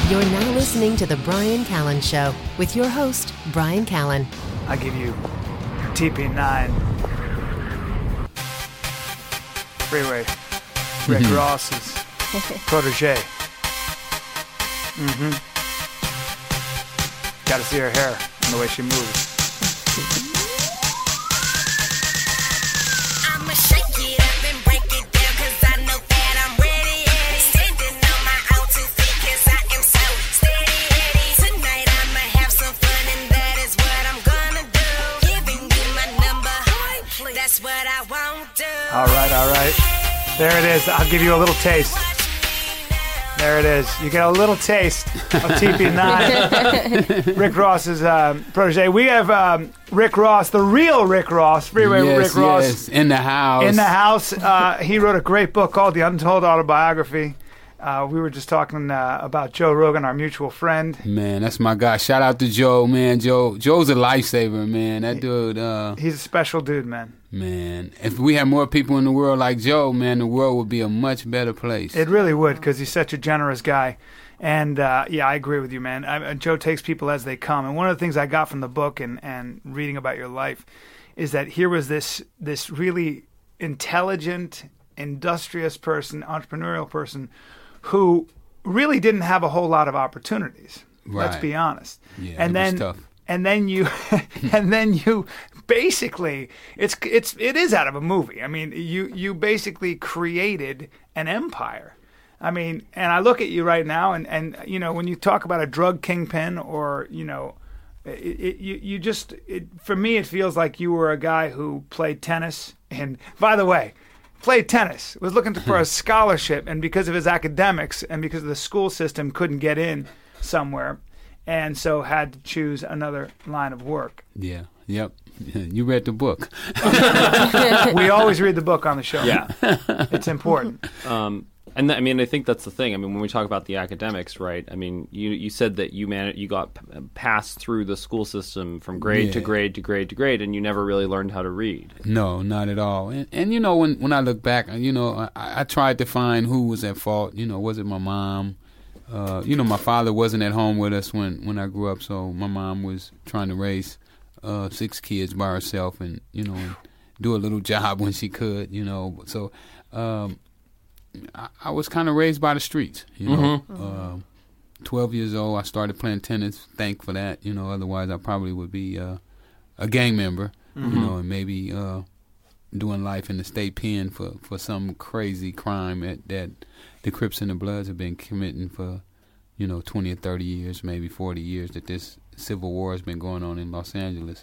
You're now listening to The Bryan Callen Show with your host, Bryan Callen. I give you TP9. Freeway. Rick Ross's protege. Gotta see her hair and the way she moves. I'ma shake it up and break it down, 'cause I know that I'm ready. Standing on my own 2 feet, 'cause I am so steady. Tonight I'ma have some fun, and that is what I'm gonna do. Giving you my number, that's what I won't do. All right. There it is. I'll give you a little taste. There it is. You get a little taste of TP9. Rick Ross's protege. We have Rick Ross, the real Rick Ross, Freeway Rick Ross. Yes, in the house. In the house. He wrote a great book called The Untold Autobiography. We were just talking about Joe Rogan, our mutual friend. Man, that's my guy. Shout out to Joe, man. Joe's a lifesaver, man. That dude. He's a special dude, man. Man, if we had more people in the world like Joe, man, the world would be a much better place. It really would, because he's such a generous guy. And, I agree with you, man. Joe takes people as they come. And one of the things I got from the book and reading about your life is that here was this really intelligent, industrious person, entrepreneurial person who really didn't have a whole lot of opportunities. Right. Let's be honest. Yeah, and it was tough. And then you, basically, it is out of a movie. I mean, you basically created an empire. I mean, and I look at you right now, and you know, when you talk about a drug kingpin, or you know, for me, it feels like you were a guy who played tennis. And by the way, played tennis, was looking for a scholarship, and because of his academics and because of the school system, couldn't get in somewhere. And so had to choose another line of work. Yeah. Yep. You read the book. We always read the book on the show. Yeah. It's important. And I mean, I think that's the thing. I mean, when we talk about the academics, right? I mean, you said that you got passed through the school system from grade to grade to grade to grade, and you never really learned how to read. No, not at all. And you know, when I look back, you know, I tried to find who was at fault. You know, was it my mom? You know, my father wasn't at home with us when I grew up, so my mom was trying to raise 6 kids by herself, and you know, do a little job when she could. You know, so I was kind of raised by the streets. You know, 12 years old, I started playing tennis. Thank for that. You know, otherwise I probably would be a gang member. You know, and maybe doing life in the state pen for some crazy crime that the Crips and the Bloods have been committing for, you know, 20 or 30 years, maybe 40 years that this civil war has been going on in Los Angeles.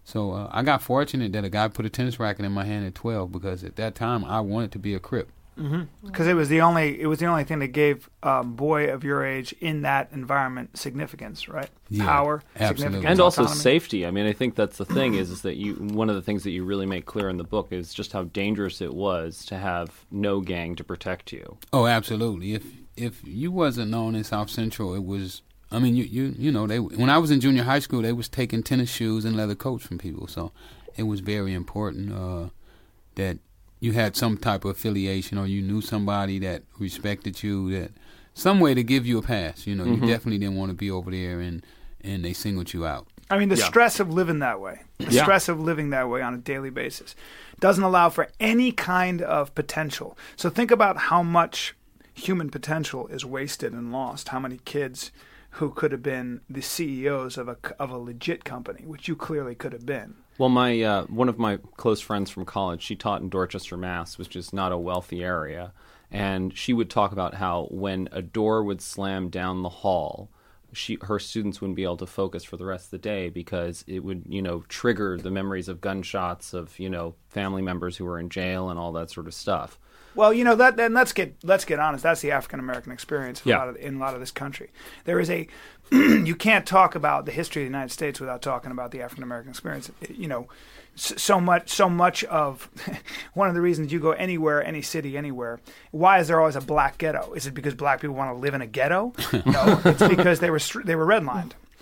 So I got fortunate that a guy put a tennis racket in my hand at 12, because at that time I wanted to be a Crip. Because it was the only thing that gave a boy of your age in that environment significance, right? Yeah, Power, absolutely. significance, And also autonomy. safety. I mean, I think that's the thing is that one of the things that you really make clear in the book is just how dangerous it was to have no gang to protect you. Oh, absolutely. If you wasn't known in South Central, it was. I mean, you know, when I was in junior high school, they was taking tennis shoes and leather coats from people. So it was very important that you had some type of affiliation, or you knew somebody that respected you, that some way to give you a pass. You know, you definitely didn't want to be over there and they singled you out. I mean, the stress of living that way, stress of living that way on a daily basis doesn't allow for any kind of potential. So think about how much human potential is wasted and lost, how many kids who could have been the CEOs of a legit company, which you clearly could have been. Well, my one of my close friends from college, she taught in Dorchester, Mass., which is not a wealthy area, and she would talk about how when a door would slam down the hall, her students wouldn't be able to focus for the rest of the day because it would, you know, trigger the memories of gunshots, of, you know, family members who were in jail and all that sort of stuff. Well, you know, and let's get honest. That's the African American experience in a lot of this country. There is you can't talk about the history of the United States without talking about the African American experience. You know, so much of one of the reasons you go anywhere, any city, anywhere. Why is there always a black ghetto? Is it because black people want to live in a ghetto? No, it's because they were redlined.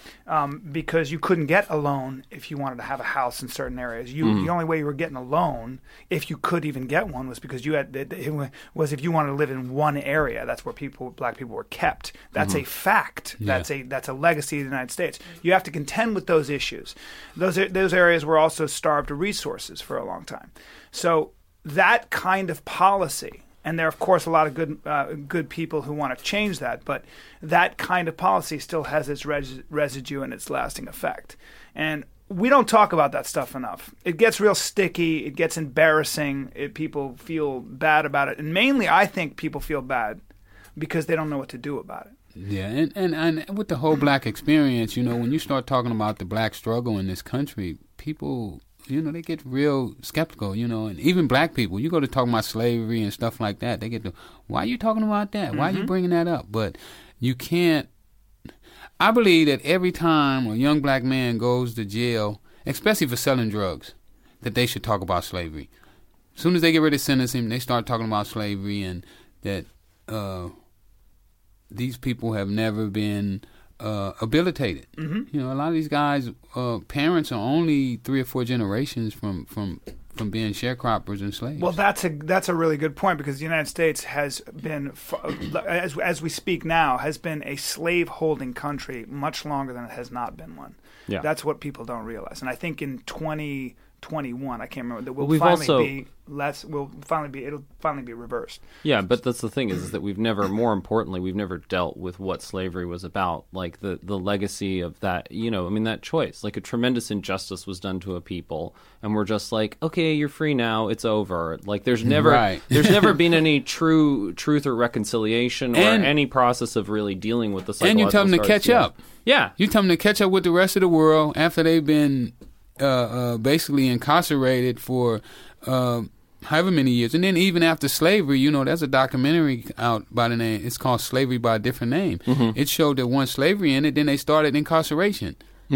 because you couldn't get a loan if you wanted to have a house in certain areas. The only way you were getting a loan, if you could even get one, was because was if you wanted to live in one area. That's where black people were kept. That's a fact. Yeah. That's a legacy of the United States. You have to contend with those issues. Those areas were also starved of resources for a long time. So that kind of policy. And there are, of course, a lot of good people who want to change that, but that kind of policy still has its residue and its lasting effect. And we don't talk about that stuff enough. It gets real sticky. It gets embarrassing. People feel bad about it. And mainly, I think people feel bad because they don't know what to do about it. Yeah, and with the whole black experience, when you start talking about the black struggle in this country, people... they get real skeptical, and even black people, you go to talk about slavery and stuff like that, they get why are you talking about that? Why are you bringing that up? But you can't, I believe that every time a young black man goes to jail, especially for selling drugs, that they should talk about slavery. As soon as they get ready to sentence him, they start talking about slavery and that these people have never been habilitated. A lot of these guys' parents are only 3 or 4 generations from being sharecroppers and slaves. Well, that's a really good point, because the United States has been, as we speak now, has been a slave-holding country much longer than it has not been one. Yeah. That's what people don't realize. And I think in 2021, I can't remember, that it'll finally be reversed. Yeah, but that's the thing is that we've never dealt with what slavery was about, like the legacy of that, that choice. Like, a tremendous injustice was done to a people, and we're just like, okay, you're free now, it's over. Like, there's never been any truth or reconciliation or any process of really dealing with the psychological. And you tell them to catch up. Yeah. You tell them to catch up with the rest of the world after they've been basically incarcerated for however many years. And then even after slavery, there's a documentary out by the name, it's called Slavery by a Different Name. It showed that once slavery ended, then they started incarceration.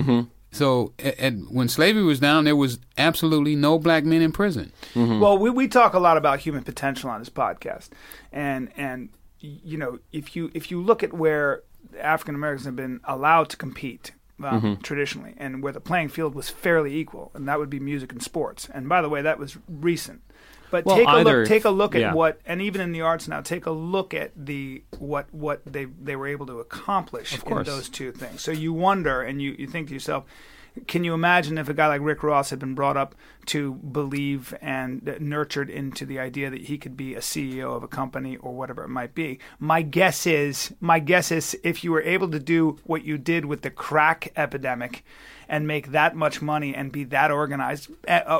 So when slavery was down, there was absolutely no black men in prison. Well, we talk a lot about human potential on this podcast. And if you look at where African Americans have been allowed to compete, traditionally, and where the playing field was fairly equal, and that would be music and sports. And by the way, that was recent. But take a look at what, and even in the arts now, take a look at what they were able to accomplish in those two things. So you wonder, and you think to yourself, can you imagine if a guy like Rick Ross had been brought up to believe and nurtured into the idea that he could be a CEO of a company or whatever it might be? My guess is if you were able to do what you did with the crack epidemic and make that much money and be that organized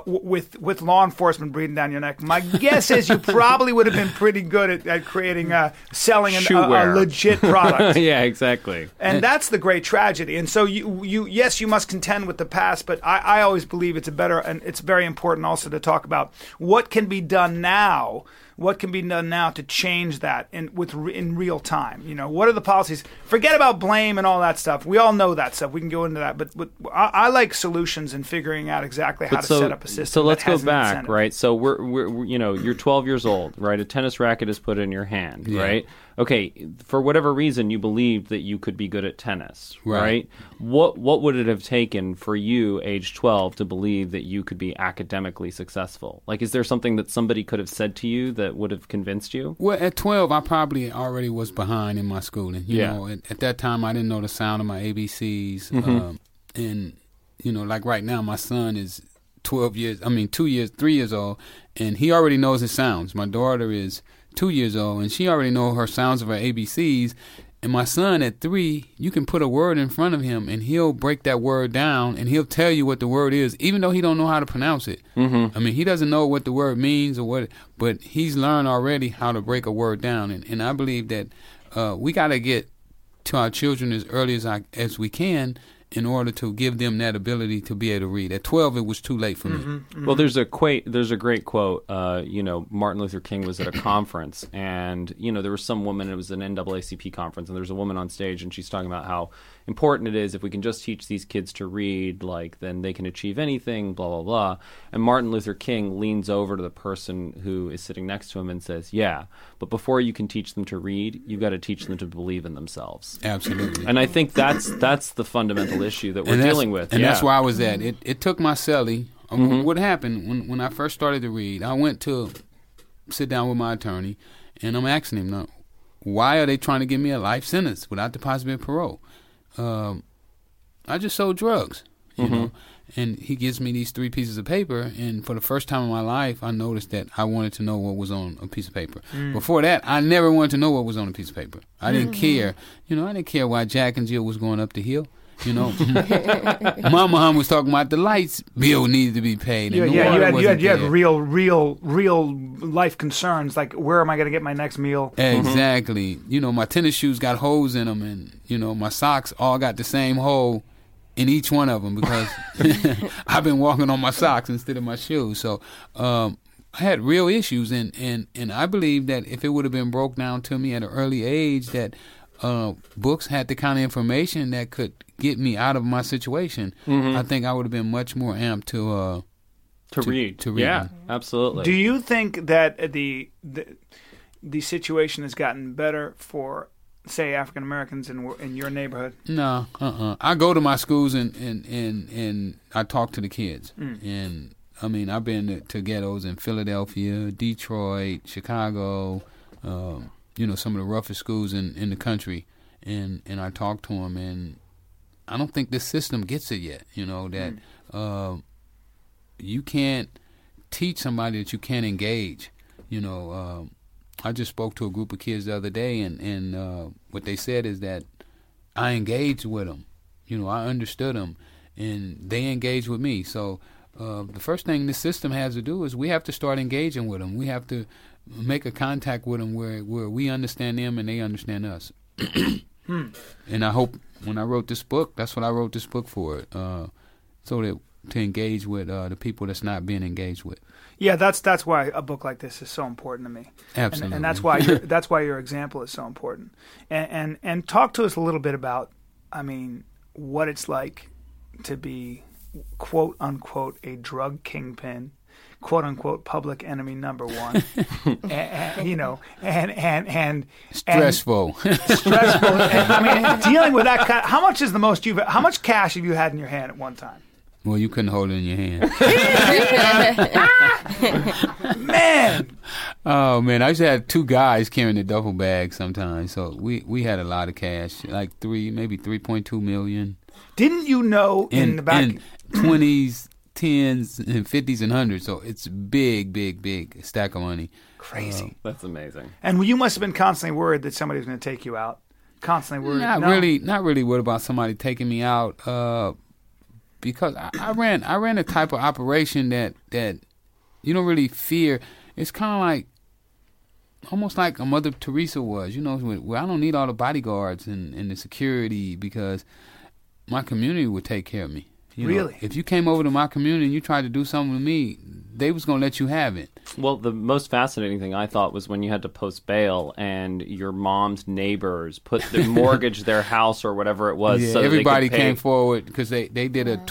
with law enforcement breathing down your neck, my guess is you probably would have been pretty good at creating, selling a legit product. Yeah, exactly. And that's the great tragedy. And so you must contend with the past, but I always believe it's very important also to talk about what can be done now. What can be done now to change that in real time? What are the policies? Forget about blame and all that stuff. We all know that stuff. We can go into that. But I like solutions and figuring out exactly how to set up a system. So let's go that has an back, incentive. right? So we're you're 12 years old, right? A tennis racket is put in your hand, right? Okay, for whatever reason, you believed that you could be good at tennis, right? What would it have taken for you, age 12, to believe that you could be academically successful? Like, is there something that somebody could have said to you that would have convinced you? Well, at 12, I probably already was behind in my schooling. You know, at that time, I didn't know the sound of my ABCs. And, like right now, my son is 3 years old, and he already knows his sounds. My daughter is 2 years old, and she already knows her sounds of her ABCs. And my son at 3, you can put a word in front of him, and he'll break that word down, and he'll tell you what the word is, even though he don't know how to pronounce it. I mean, he doesn't know what the word means but he's learned already how to break a word down. And I believe that we got to get to our children as early as we can in order to give them that ability to be able to read. At 12, it was too late for me. Well, there's a great quote. Martin Luther King was at a conference, and there was some woman. It was an NAACP conference, and there was a woman on stage, and she's talking about how important it is if we can just teach these kids to read, then they can achieve anything. Blah blah blah. And Martin Luther King leans over to the person who is sitting next to him and says, "Yeah, but before you can teach them to read, you've got to teach them to believe in themselves." Absolutely. And I think that's the fundamental real issue that we're dealing with. And that's where I was at. It took my celly. What happened when I first started to read, I went to sit down with my attorney, and I'm asking him, now, why are they trying to give me a life sentence without the possibility of parole? I just sold drugs, you know. And he gives me these 3 pieces of paper, and for the first time in my life, I noticed that I wanted to know what was on a piece of paper. Before that, I never wanted to know what was on a piece of paper. I didn't care. You know, I didn't care why Jack and Jill was going up the hill. You know, my mom was talking about the lights bill needed to be paid. And you had real life concerns, like where am I going to get my next meal? Exactly. You know, my tennis shoes got holes in them, and you know, my socks all got the same hole in each one of them because I've been walking on my socks instead of my shoes. So I had real issues, and I believe that if it would have been broke down to me at an early age, that books had the kind of information that could get me out of my situation, I think I would have been much more amped to read. Yeah, absolutely. Do you think that the situation has gotten better for, say, African Americans in your neighborhood? No, I go to my schools and I talk to the kids, and I mean, I've been to ghettos in Philadelphia, Detroit, Chicago, you know, some of the roughest schools in the country, and I talk to them, and I don't think this system gets it yet, you know, that you can't teach somebody that you can't engage. You know, I just spoke to a group of kids the other day, and what they said is that I engaged with them. You know, I understood them, and they engaged with me. So the first thing this system has to do is we have to start engaging with them. We have to make a contact with them where we understand them and they understand us. And I hope when I wrote this book, that's what I wrote this book for, so that to engage with the people that's not being engaged with. Yeah, that's why a book like this is so important to me. Absolutely, and that's why your example is so important. And talk to us a little bit about, I mean, what it's like to be, quote unquote, a drug kingpin, quote unquote, public enemy number one. You know, and stressful. Stressful. I mean, dealing with that kind. How much is the most how much cash have you had in your hand at one time? Well, you couldn't hold it in your hand. Man. Oh, man. I used to have 2 guys carrying the duffel bag sometimes. So we had a lot of cash, like maybe $3.2 million. Didn't you know in the back? In 20s, 10s, and 50s, and 100s. So it's big stack of money. Crazy. That's amazing. And you must have been constantly worried that somebody was going to take you out. Constantly worried. Not really worried about somebody taking me out. Because I ran a type of operation that you don't really fear. It's kind of like, almost like a Mother Teresa was, you know, where I don't need all the bodyguards and the security because my community would take care of me. You know, really? If you came over to my community and you tried to do something with me, they was going to let you have it. Well, the most fascinating thing I thought was when you had to post bail and your mom's neighbors mortgaged their house or whatever it was. Yeah, so that everybody they could pay. came forward because they did a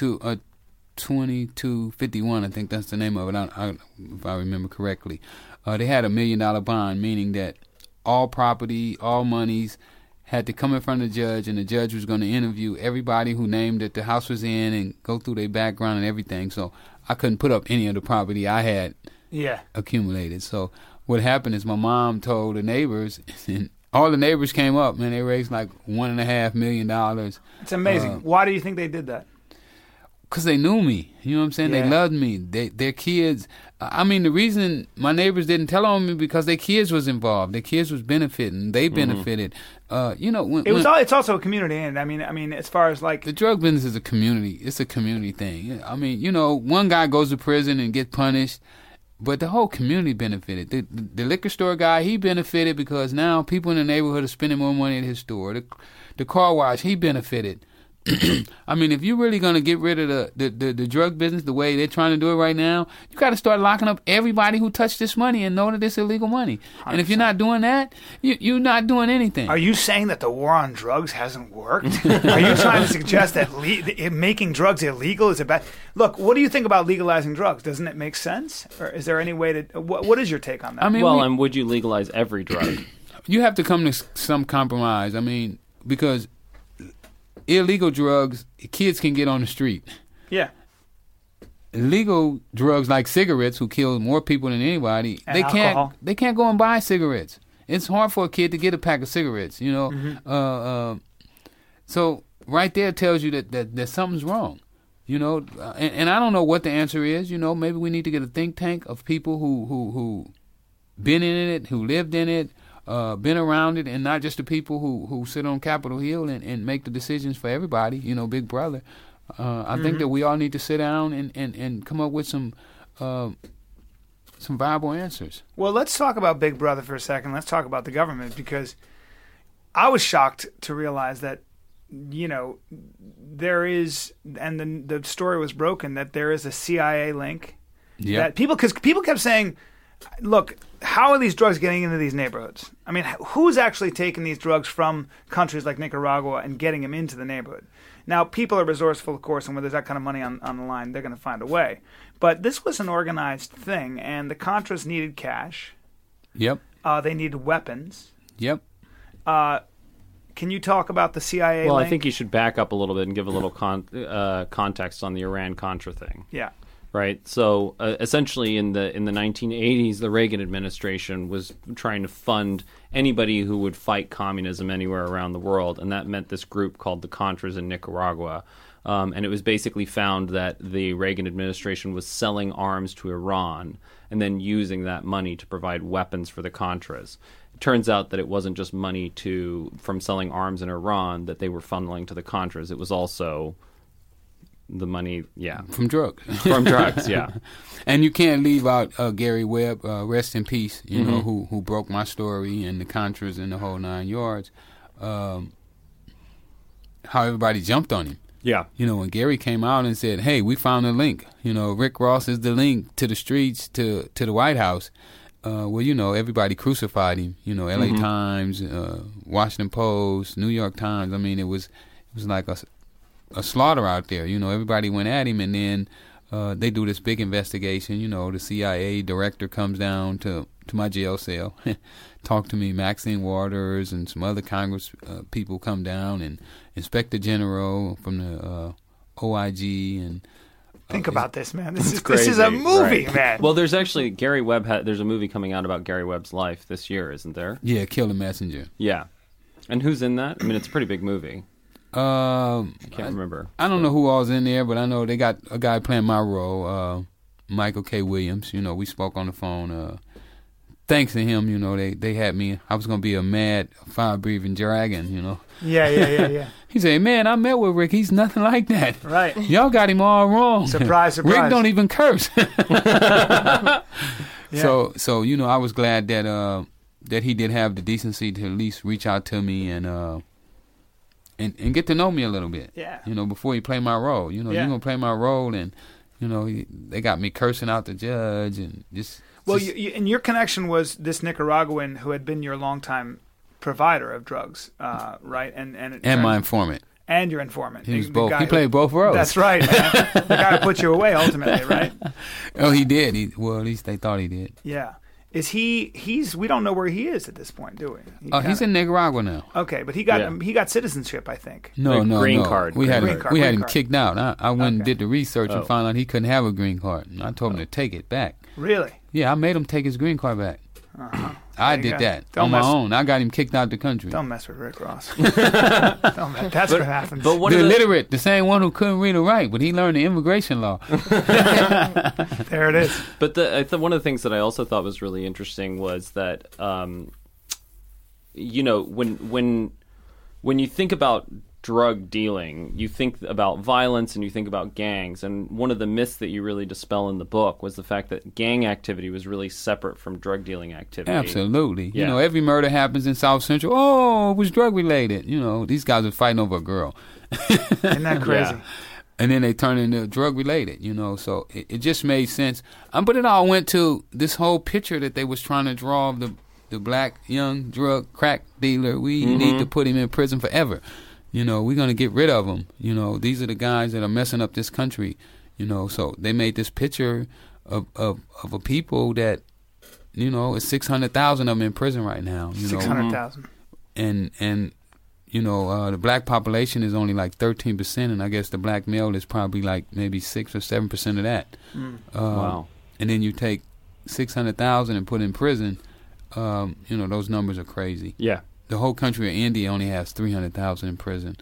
2251, I think that's the name of it, if I remember correctly. They had $1 million bond, meaning that all property, all monies had to come in front of the judge, and the judge was going to interview everybody who named that the house was in and go through their background and everything. So I couldn't put up any of the property I had accumulated. So what happened is my mom told the neighbors, and all the neighbors came up, man. They raised like $1.5 million. It's amazing. Why do you think they did that? Because they knew me. You know what I'm saying? Yeah. They loved me. Their kids. I mean, the reason my neighbors didn't tell on me because their kids was involved. Their kids was benefiting. They benefited. You know, it's also a community end. I mean, as far as like the drug business is a community. It's a community thing. I mean, you know, one guy goes to prison and get punished, but the whole community benefited. The liquor store guy, he benefited because now people in the neighborhood are spending more money at his store. The car wash, he benefited. I mean, if you're really going to get rid of the drug business the way they're trying to do it right now, you got to start locking up everybody who touched this money and know that it's illegal money. 100%. And if you're not doing that, you're not doing anything. Are you saying that the war on drugs hasn't worked? Are you trying to suggest that making drugs illegal is a bad... Look, what do you think about legalizing drugs? Doesn't it make sense? Or is there any way to... What is your take on that? I mean, and would you legalize every drug? You have to come to some compromise. I mean, because... illegal drugs, kids can get on the street. Yeah. Legal drugs like cigarettes, who kill more people than anybody, And they alcohol. can't go and buy cigarettes. It's hard for a kid to get a pack of cigarettes, you know. Mm-hmm. So right there tells you that something's wrong, you know. And I don't know what the answer is. You know, maybe we need to get a think tank of people who been in it, who lived in it, been around it, and not just the people who sit on Capitol Hill and make the decisions for everybody. You know, Big Brother. I think that we all need to sit down and come up with some viable answers. Well, let's talk about Big Brother for a second. Let's talk about the government, because I was shocked to realize that, you know, there is, and the story was broken, that there is a CIA link. Yeah. That because people kept saying, look, how are these drugs getting into these neighborhoods? I mean, who's actually taking these drugs from countries like Nicaragua and getting them into the neighborhood? Now, people are resourceful, of course, and when there's that kind of money on the line, they're going to find a way. But this was an organized thing, and the Contras needed cash. Yep. They needed weapons. Yep. Can you talk about the CIA Well, link? I think you should back up a little bit and give a little context on the Iran-Contra thing. Yeah. Right. So essentially, in the 1980s, the Reagan administration was trying to fund anybody who would fight communism anywhere around the world, and that meant this group called the Contras in Nicaragua. And it was basically found that the Reagan administration was selling arms to Iran and then using that money to provide weapons for the Contras. It turns out that it wasn't just money from selling arms in Iran that they were funneling to the Contras. It was also the money, From drugs. from drugs, yeah. And you can't leave out Gary Webb, rest in peace, you know, who broke my story and the Contras and the whole 9 yards. How everybody jumped on him. Yeah. You know, when Gary came out and said, hey, we found a link. You know, Rick Ross is the link to the streets, to the White House. Well, you know, everybody crucified him. You know, L.A. Times, Washington Post, New York Times. I mean, it was like a slaughter out there. You know, everybody went at him, and then they do this big investigation. You know, the CIA director comes down to my jail cell, talk to me. Maxine Waters and some other Congress people come down, and Inspector General from the OIG and. Think about this, man. This is crazy, a movie, right. man. Well, there's actually Gary Webb. There's a movie coming out about Gary Webb's life this year, isn't there? Yeah, Kill the Messenger. Yeah. And who's in that? I mean, it's a pretty big movie. I can't remember. I don't know who all's in there, but I know they got a guy playing my role, Michael K. Williams. You know, we spoke on the phone. Thanks to him, you know, they had me. I was going to be a mad, fire-breathing dragon, you know. Yeah. He said, man, I met with Rick. He's nothing like that. Right. Y'all got him all wrong. Surprise. Rick don't even curse. Yeah. So you know, I was glad that he did have the decency to at least reach out to me and get to know me a little bit. Yeah. You know, before he played my role. You know, Yeah. you're going to play my role, and, you know, they got me cursing out the judge and just... Well, and your connection was this Nicaraguan who had been your longtime provider of drugs, right? And my informant. And your informant. He was The both. guy He played both roles. That's right, man. The guy who put you away, ultimately, right? Oh, he did. Well, at least they thought he did. Yeah. Is he's we don't know where he is at this point, do we? He's in Nicaragua now. Okay, but he got citizenship, I think. No. Green card. We had Green him. card, We had green him card. kicked out. I went and Okay. did the research and Oh. found out he couldn't have a green card. And I told him to take it back. Really? Yeah, I made him take his green card back. I There you did go. that Don't on my mess- own. I got him kicked out the country. Don't mess with Rick Ross. That's what happens. But one The of the, illiterate, the same one who couldn't read or write, but he learned the immigration law. There it is. But one of the things that I also thought was really interesting was that, you know, when you think about drug dealing, you think about violence and you think about gangs. And one of the myths that you really dispel in the book was the fact that gang activity was really separate from drug dealing activity. Absolutely. Yeah. You know, every murder happens in South Central. Oh, it was drug related. You know, these guys are fighting over a girl. Isn't that crazy? Yeah. And then they turn into drug related, you know. So it just made sense. But it all went to this whole picture that they was trying to draw of the black young drug crack dealer. We need to put him in prison forever. You know, we're going to get rid of them. You know, these are the guys that are messing up this country. You know, so they made this picture of a people that, you know, it's 600,000 of them in prison right now. You know, 600,000. and the black population is only like 13%, and I guess the black male is probably like maybe 6 or 7% of that. Wow. And then you take 600,000 and put in prison. Those numbers are crazy. Yeah. The whole country of India only has 300,000 in prison.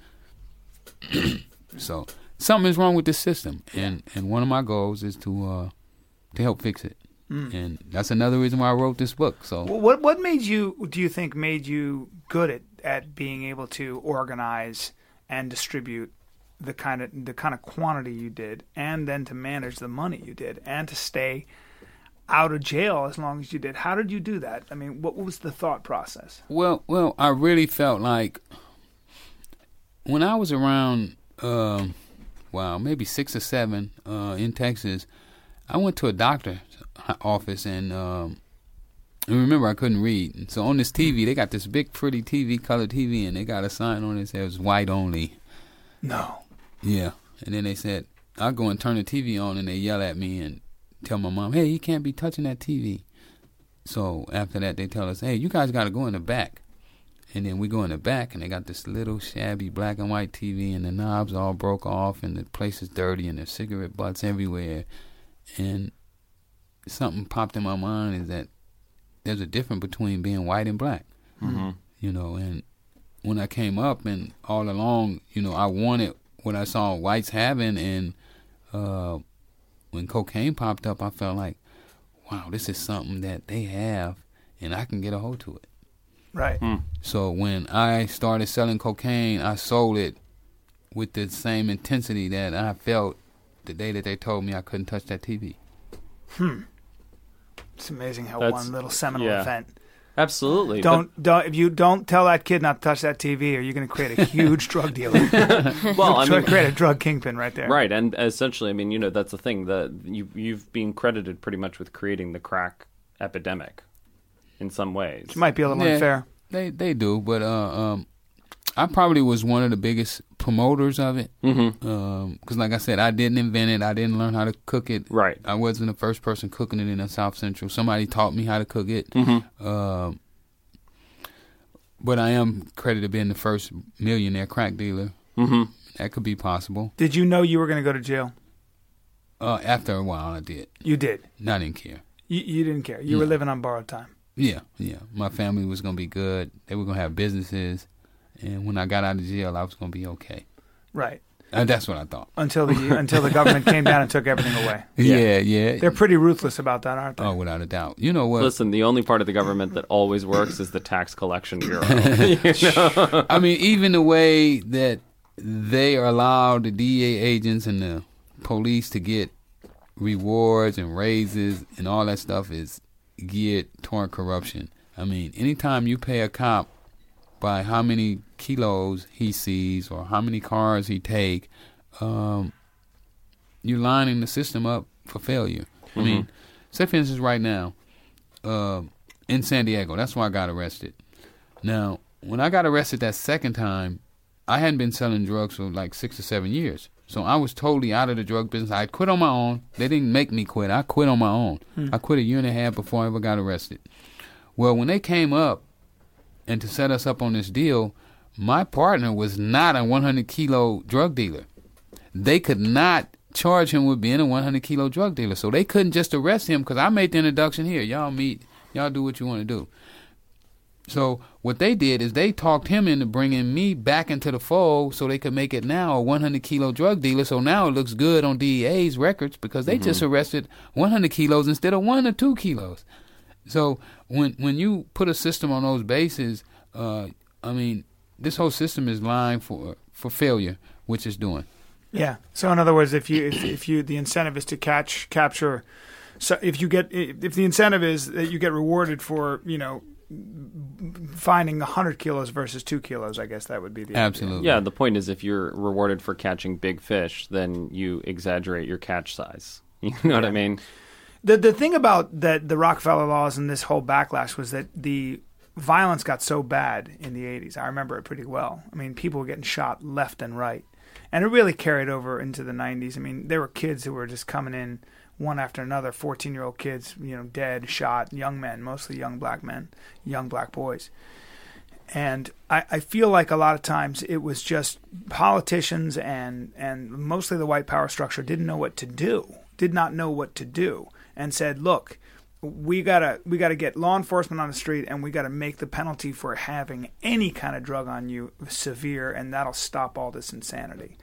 So something is wrong with this system, and one of my goals is to help fix it. And that's another reason why I wrote this book. So what do you think made you good at being able to organize and distribute the kind of quantity you did, and then to manage the money you did, and to stay out of jail as long as you did? How did you do that? I mean, what was the thought process? Well, I really felt like when I was around, maybe 6 or 7 in Texas, I went to a doctor's office, and remember, I couldn't read. And so on this TV, they got this big, pretty TV, colored TV, and they got a sign on it that says white only. No. Yeah. And then they said, I'll go and turn the TV on, and they yell at me and tell my mom, hey, you can't be touching that TV. So after that, they tell us, hey, you guys got to go in the back. And then we go in the back, and they got this little shabby black and white TV, and the knobs all broke off, and the place is dirty, and there's cigarette butts everywhere. And something popped in my mind is that there's a difference between being white and black. Mm-hmm. And when I came up, and all along, I wanted what I saw whites having, and when cocaine popped up, I felt like, wow, this is something that they have, and I can get a hold to it. Right. So when I started selling cocaine, I sold it with the same intensity that I felt the day that they told me I couldn't touch that TV. It's amazing how That's- one little seminal yeah. event. Absolutely. If you don't tell that kid not to touch that TV, or you're going to create a huge drug dealer. Well, I mean, create a drug kingpin right there. right, and essentially, I mean, that's the thing. You've been credited pretty much with creating the crack epidemic in some ways. It might be a little unfair. They do, but I probably was one of the biggest promoters of it. Because like I said, I didn't invent it. I didn't learn how to cook it. Right. I wasn't the first person cooking it in the South Central. Somebody taught me how to cook it. But I am credited being the first millionaire crack dealer. That could be possible. Did you know you were going to go to jail? After a while, I did. You did. I didn't care. You didn't care. You were living on borrowed time. Yeah. My family was going to be good. They were going to have businesses. And when I got out of jail, I was going to be okay. Right. That's what I thought. Until the government came down and took everything away. Yeah. They're pretty ruthless about that, aren't they? Oh, without a doubt. You know what? Listen, the only part of the government that always works is the tax collection bureau. I mean, even the way that they allow the DEA agents and the police to get rewards and raises and all that stuff is geared toward corruption. I mean, anytime you pay a cop by how many kilos he sees or how many cars he take, you're lining the system up for failure. I mean, say for instance right now, in San Diego, that's why I got arrested. Now, when I got arrested that second time, I hadn't been selling drugs for like 6 or 7 years. So I was totally out of the drug business. I had quit on my own. They didn't make me quit. I quit on my own. I quit 1.5 years before I ever got arrested. Well, when they came up and to set us up on this deal, my partner was not a 100-kilo drug dealer. They could not charge him with being a 100-kilo drug dealer. So they couldn't just arrest him because I made the introduction here. Y'all meet. Y'all do what you want to do. So what they did is they talked him into bringing me back into the fold so they could make it now a 100-kilo drug dealer. So now it looks good on DEA's records because they just arrested 100 kilos instead of 1 or 2 kilos. So when you put a system on those bases, I mean, this whole system is lying for failure, which it's doing. Yeah. So in other words, if the incentive is to capture, so if the incentive is that you get rewarded for finding 100 kilos versus 2 kilos, I guess that would be the Absolutely. Yeah, the point is if you're rewarded for catching big fish, then you exaggerate your catch size. You know what I mean? The thing about the Rockefeller laws and this whole backlash was that the violence got so bad in the 80s. I remember it pretty well. I mean, people were getting shot left and right. And it really carried over into the 90s. I mean, there were kids who were just coming in one after another, 14-year-old kids, dead, shot, young men, mostly young black men, young black boys. And I feel like a lot of times it was just politicians and mostly the white power structure did not know what to do, and said, look, we gotta get law enforcement on the street, and we gotta make the penalty for having any kind of drug on you severe, and that'll stop all this insanity.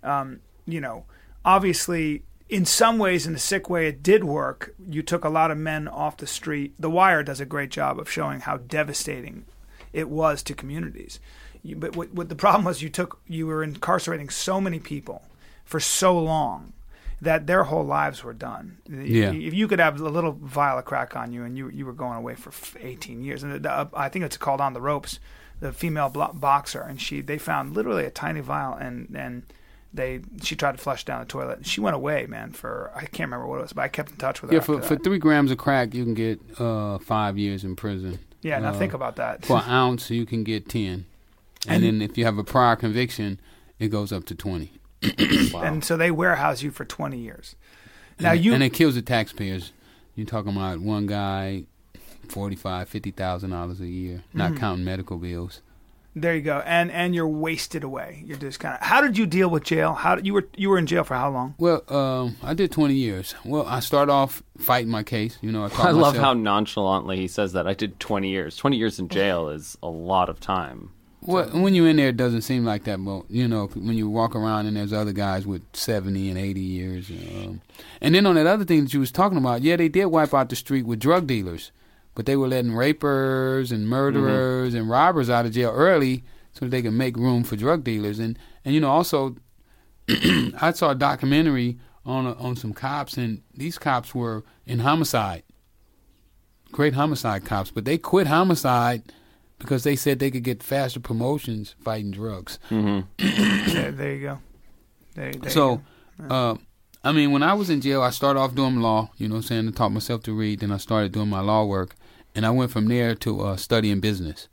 Obviously, in some ways, in a sick way, it did work. You took a lot of men off the street. The Wire does a great job of showing how devastating it was to communities. But what the problem was, you were incarcerating so many people for so long that their whole lives were done. Yeah. If you could have a little vial of crack on you and you were going away for 18 years, and I think it's called On the Ropes, the female boxer, and they found literally a tiny vial, and she tried to flush down the toilet. She went away, man, for I can't remember what it was, but I kept in touch with her. Yeah, for 3 grams of crack, you can get 5 years in prison. Yeah, now think about that. For an ounce, you can get 10. And then if you have a prior conviction, it goes up to 20. Wow. And so they warehouse you for 20 years. Now And it kills the taxpayers. You're talking about one guy, $45,000, $50,000 a year, not counting medical bills. There you go. And you're wasted away. You're just kind of. How did you deal with jail? You were in jail for how long? Well, I did 20 years. Well, I started off fighting my case. I love how nonchalantly he says that. I did 20 years. 20 years in jail is a lot of time. Well, when you're in there, it doesn't seem like that. But, when you walk around and there's other guys with 70 and 80 years. And then on that other thing that you was talking about, yeah, they did wipe out the street with drug dealers. But they were letting rapers and murderers and robbers out of jail early so that they could make room for drug dealers. And also, I saw a documentary on some cops, and these cops were in homicide, great homicide cops. But they quit homicide because they said they could get faster promotions fighting drugs. Yeah, there you go. So, when I was in jail, I started off doing law, to taught myself to read. Then I started doing my law work. And I went from there to studying business.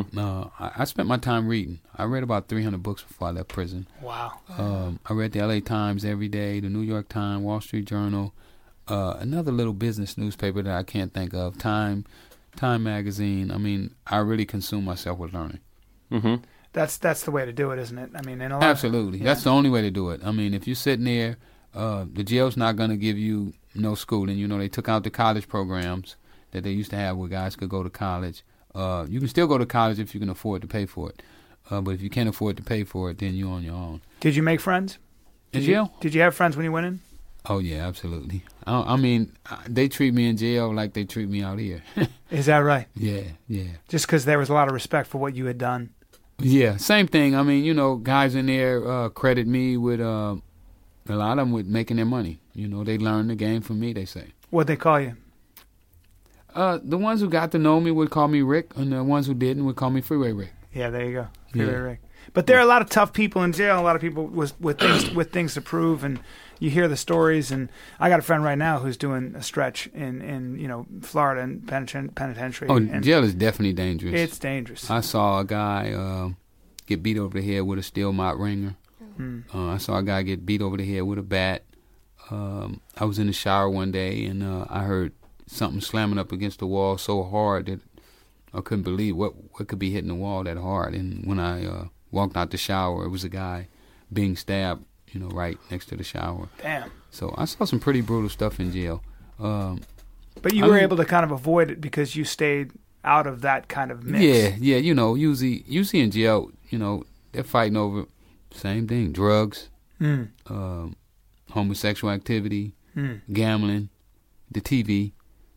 I spent my time reading. I read about 300 books before I left prison. Wow. I read the L.A. Times every day, the New York Times, Wall Street Journal, another little business newspaper that I can't think of, Time Magazine. I really consume myself with learning. That's the way to do it, isn't it? Absolutely. That's the only way to do it. If you're sitting there, the jail's not going to give you no schooling. They took out the college programs that they used to have where guys could go to college. You can still go to college if you can afford to pay for it. But if you can't afford to pay for it, then you're on your own. Did you make friends? In jail? Did you have friends when you went in? Oh, yeah, absolutely. They treat me in jail like they treat me out here. Is that right? Yeah. Just because there was a lot of respect for what you had done? Yeah, same thing. Guys in there credit me with, a lot of them with making their money. They learned the game from me, they say. What'd they call you? The ones who got to know me would call me Rick, and the ones who didn't would call me Freeway Rick. Yeah, there you go, Freeway Rick. But there are a lot of tough people in jail. A lot of people with things to prove, and you hear the stories. And I got a friend right now who's doing a stretch in Florida and penitentiary. Oh, and jail is definitely dangerous. It's dangerous. I saw a guy get beat over the head with a steel mop wringer. I saw a guy get beat over the head with a bat. I was in the shower one day, and I heard something slamming up against the wall so hard that I couldn't believe what could be hitting the wall that hard. And when I walked out the shower, it was a guy being stabbed, right next to the shower. Damn. So I saw some pretty brutal stuff in jail. But you were able to kind of avoid it because you stayed out of that kind of mix. Yeah. Usually in jail, they're fighting over same thing: drugs, homosexual activity, gambling, the TV.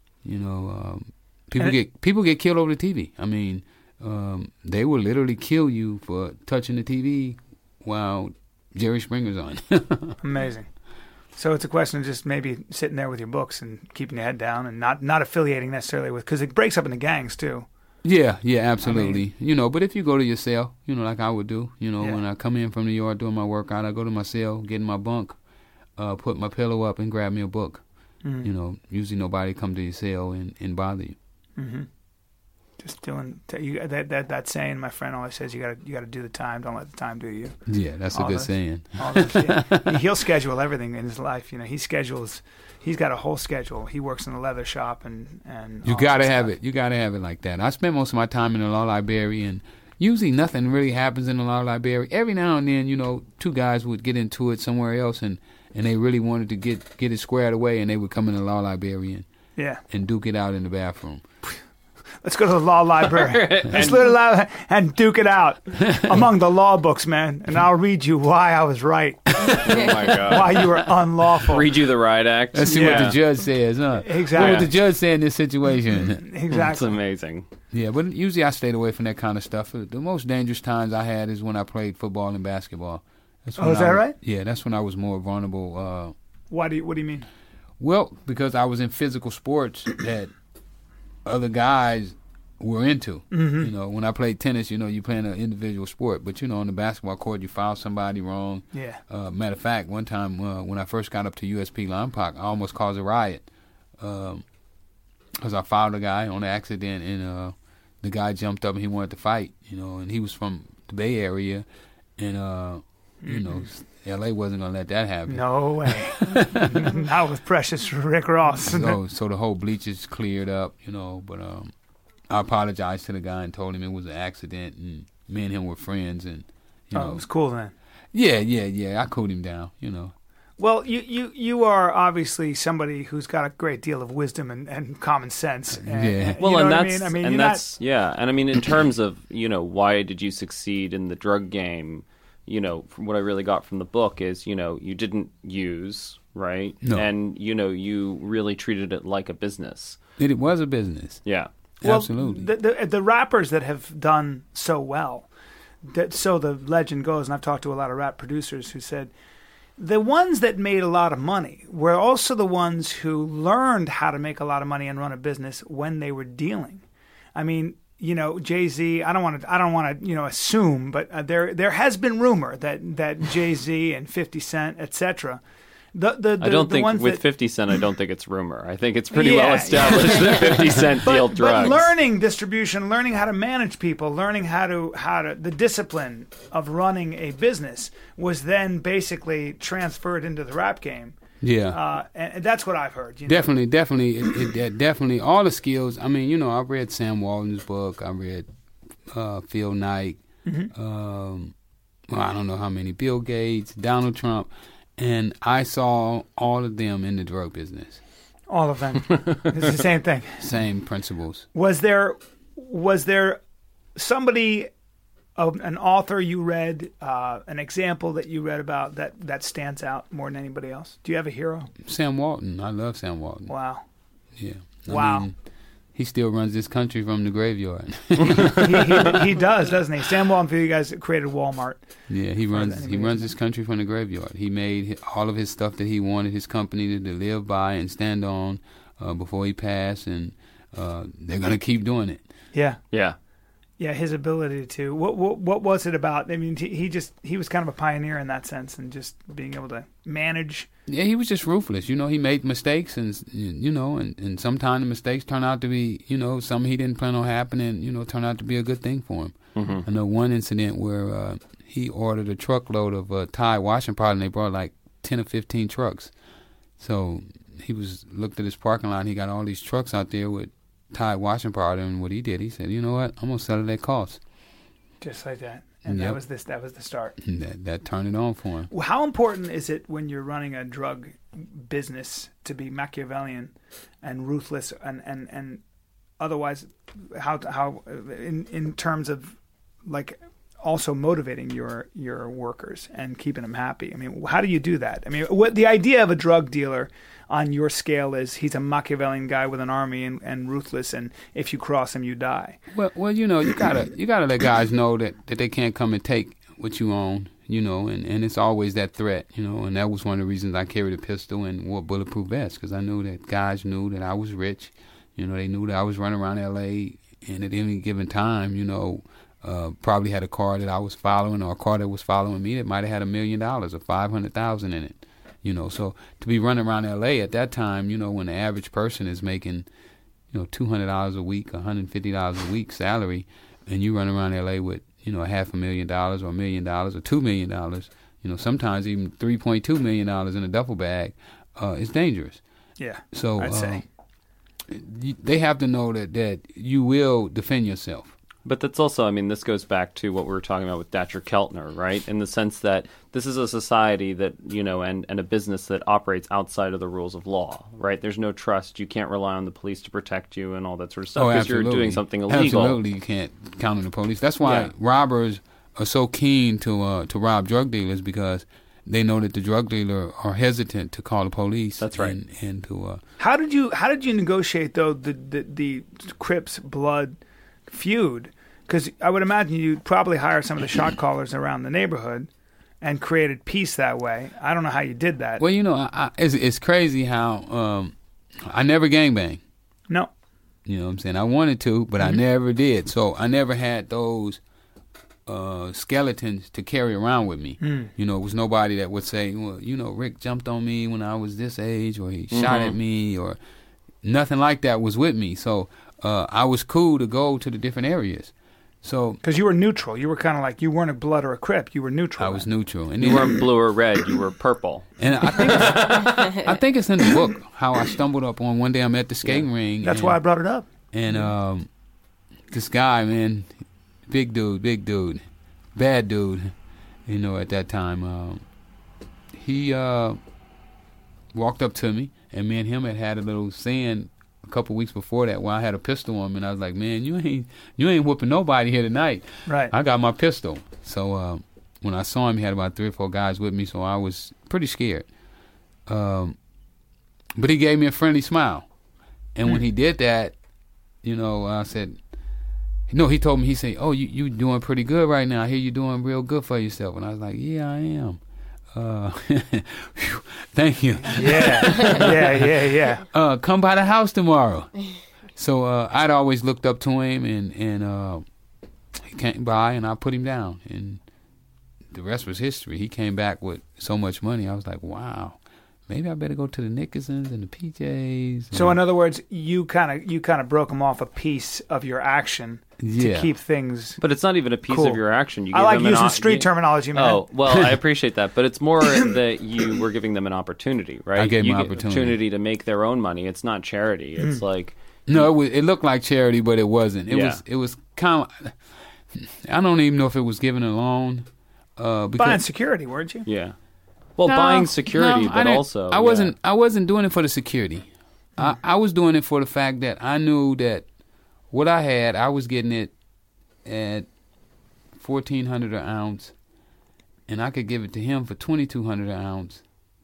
People get killed over the TV. They will literally kill you for touching the TV while Jerry Springer's on. Amazing. So it's a question of just maybe sitting there with your books and keeping your head down and not affiliating necessarily with, because it breaks up into gangs too. Yeah, absolutely. But if you go to your cell, like I would do, when I come in from the yard doing my workout, I go to my cell, get in my bunk, put my pillow up and grab me a book. Usually nobody come to your cell and bother you. Just doing that saying my friend always says, you gotta do the time, don't let the time do you. Yeah, that's a good saying. He'll schedule everything in his life. He's got a whole schedule. He works in a leather shop and you gotta have it. You gotta have it like that. I spent most of my time in the law library, and usually nothing really happens in the law library. Every now and then, you know, two guys would get into it somewhere else, and they really wanted to get it squared away, and they would come in the law library and duke it out in the bathroom. Let's go to the law library. Let's go to the law and duke it out among the law books, man. And I'll read you why I was right, Oh my God. why you were unlawful. Read you the riot act. Let's see what the judge says, huh? Exactly. What would the judge say in this situation? That's Exactly. amazing. Yeah, but usually I stayed away from that kind of stuff. The most dangerous times I had is when I played football and basketball. That's when Oh, is that right? Yeah, that's when I was more vulnerable. What do you mean? Well, because I was in physical sports that other guys were into. Mm-hmm. You know, when I played tennis, you know, you playing an individual sport. But, you know, on the basketball court, you foul somebody wrong. Yeah. Matter of fact, one time when I first got up to USP Lompoc, I almost caused a riot because I fouled a guy on accident, and the guy jumped up and he wanted to fight, you know, and he was from the Bay Area, and, you know, L.A. wasn't going to let that happen. No way. Not with precious Rick Ross. So the whole bleachers cleared up, you know, but I apologized to the guy and told him it was an accident, and me and him were friends, and, you know. It was cool then. Yeah, I cooled him down, you know. Well, you are obviously somebody who's got a great deal of wisdom and common sense. Yeah. Well, you know and what that's I mean? and You're that's yeah, and I mean in terms of, you know, why did you succeed in the drug game? You know, from what I really got from the book is, you know, you didn't use, right? No. And, you know, you really treated it like a business. It was a business. Yeah. Well, Absolutely. The rappers that have done so well, so the legend goes, and I've talked to a lot of rap producers who said the ones that made a lot of money were also the ones who learned how to make a lot of money and run a business when they were dealing. I mean, you know, Jay-Z, I don't want to, you know, assume, but there has been rumor that Jay-Z and 50 Cent, etc. I don't think ones with that, 50 Cent, I don't think it's rumor. I think it's pretty well established that 50 Cent dealed drugs. But learning distribution, learning how to manage people, learning how to the discipline of running a business was then basically transferred into the rap game. Yeah. And that's what I've heard. You know? Definitely, definitely all the skills. I mean, you know, I read Sam Walton's book. I read Phil Knight. Well, I don't know how many. Bill Gates, Donald Trump, and I saw all of them in the drug business. All of them. It's the same thing. Same principles. Was there somebody, an author you read, an example that you read about that stands out more than anybody else? Do you have a hero? Sam Walton. I love Sam Walton. Wow. Yeah. Wow. I mean, he still runs this country from the graveyard. he does, doesn't he? Sam Walton, for you guys, created Walmart. Yeah, he runs this country from the graveyard. He made all of his stuff that he wanted his company to live by and stand on before he passed, and they're going to keep doing it. Yeah. Yeah. Yeah, his ability to what was it about? I mean, he was kind of a pioneer in that sense, and just being able to manage. Yeah, he was just ruthless. You know, he made mistakes, and you know, and sometimes the mistakes turn out to be, you know, something he didn't plan on happening. You know, turn out to be a good thing for him. Mm-hmm. I know one incident where he ordered a truckload of Tide washing product, and they brought like 10 or 15 trucks. So he looked at his parking lot, and he got all these trucks out there with Tide washing powder, and what he did, he said, you know what, I'm gonna sell it at cost. Just like that. And that was the start. And that turned it on for him. Well, how important is it when you're running a drug business to be Machiavellian and ruthless and otherwise how in terms of like also motivating your workers and keeping them happy? I mean, how do you do that? I mean, what the idea of a drug dealer on your scale is, he's a Machiavellian guy with an army and ruthless, and if you cross him, you die. Well, you know, you gotta let guys know that they can't come and take what you own, you know, and it's always that threat, you know, and that was one of the reasons I carried a pistol and wore a bulletproof vest, because I knew that guys knew that I was rich, you know, they knew that I was running around L.A., and at any given time, you know, probably had a car that I was following, or a car that was following me that might have had $1 million or $500,000 in it. You know, so to be running around L.A. at that time, you know, when the average person is making, you know, $200 a week, $150 a week salary, and you run around L.A. with, you know, $500,000 or $1 million or $2 million, you know, sometimes even $3.2 million in a duffel bag, it's dangerous. Yeah, so I'd say. They have to know that you will defend yourself. But that's also, I mean, this goes back to what we were talking about with Datcher Keltner, right? In the sense that this is a society that, you know, and a business that operates outside of the rules of law, right? There's no trust. You can't rely on the police to protect you and all that sort of stuff because you're doing something illegal. Absolutely, you can't count on the police. That's why robbers are so keen to rob drug dealers, because they know that the drug dealer are hesitant to call the police. That's right. And to How did you negotiate though the Crips Blood feud? Because I would imagine you'd probably hire some of the shot callers around the neighborhood and created peace that way. I don't know how you did that. well, you know, it's crazy how I never gangbang. No. You know what I'm saying? I wanted to, but I never did. So I never had those skeletons to carry around with me. You know, it was nobody that would say, well, you know, Rick jumped on me when I was this age, or he shot at me, or nothing like that was with me. So I was cool to go to the different areas. So Because you were neutral. You were kind of like, you weren't a Blood or a Crip. You were neutral. I was neutral. And You weren't blue or red. You were purple. And I think it's in the book how I stumbled up on one day. I'm at the skating ring. That's and, why I brought it up. And this guy, man, big dude, bad dude, you know, at that time, he walked up to me, and me and him had a little saying a couple weeks before that where I had a pistol on me, and I was like, man, you ain't whooping nobody here tonight. Right. I got my pistol. So when I saw him, he had about 3 or 4 guys with me, so I was pretty scared. But he gave me a friendly smile. And when he did that, you know, I said, no, he told me, he said, oh, you doing pretty good right now. I hear you doing real good for yourself. And I was like, yeah, I am. Thank you. Yeah. Come by the house tomorrow. So I'd always looked up to him, and he came by, and I put him down. And the rest was history. He came back with so much money. I was like, wow. Maybe I better go to the Nickersons and the PJs. So in other words, you kind of broke him off a piece of your action to keep things. But it's not even a piece Cool. of your action. You I gave like them an using street terminology, man. Oh, well, I appreciate that. But it's more that you were giving them an opportunity, right? I gave them an an opportunity to make their own money. It's not charity. It's like... No, it looked like charity, but it wasn't. It was kind of... I don't even know if it was given a loan. Buying security, weren't you? Yeah. Well, buying security, but also... I wasn't doing it for the security. I was doing it for the fact that I knew that what I had, I was getting it at $1,400 an ounce, and I could give it to him for $2,200 an ounce.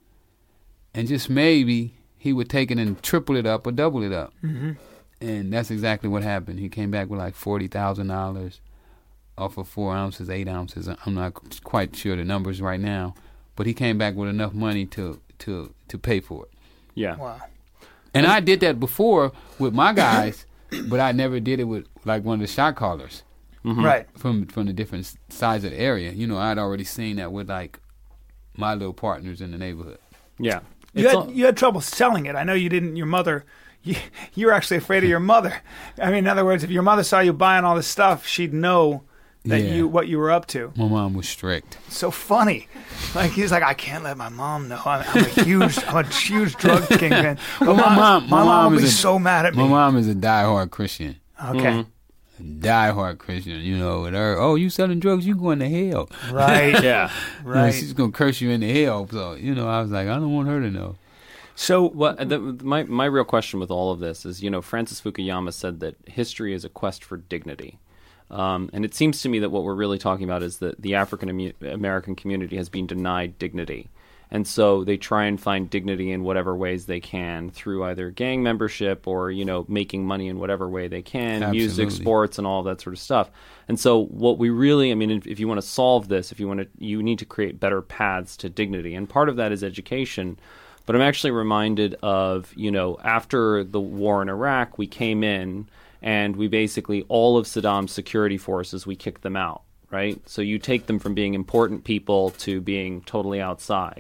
And just maybe he would take it and triple it up or double it up. Mm-hmm. And that's exactly what happened. He came back with like $40,000 off of 4 ounces, 8 ounces. I'm not quite sure the numbers right now. But he came back with enough money to pay for it. Yeah. Wow. And I did that before with my guys, but I never did it with like one of the shot callers. Mm-hmm. Right. From the different sides of the area. You know, I'd already seen that with like my little partners in the neighborhood. Yeah. You had trouble selling it. I know you didn't. Your mother, you were actually afraid of your mother. I mean, in other words, if your mother saw you buying all this stuff, she'd know that what you were up to. My mom was strict. So funny. Like he's like, I can't let my mom know. I'm a huge drug kingpin. Well, my mom will be is so mad at me. My mom is a diehard Christian. Okay. Mm-hmm. Diehard Christian, you know, with her, oh, you selling drugs, you going to hell. Right. Yeah. You know, Right. she's going to curse you into hell. So, you know, I was like, I don't want her to know. So My real question with all of this is, you know, Francis Fukuyama said that history is a quest for dignity. And it seems to me that what we're really talking about is that the African American community has been denied dignity. And so they try and find dignity in whatever ways they can through either gang membership or, you know, making money in whatever way they can, music, Absolutely. sports, and all that sort of stuff. And so what we really, I mean, if you want to solve this, you need to create better paths to dignity. And part of that is education. But I'm actually reminded of, you know, after the war in Iraq, we came in and we basically, all of Saddam's security forces, we kicked them out, right? So you take them from being important people to being totally outside.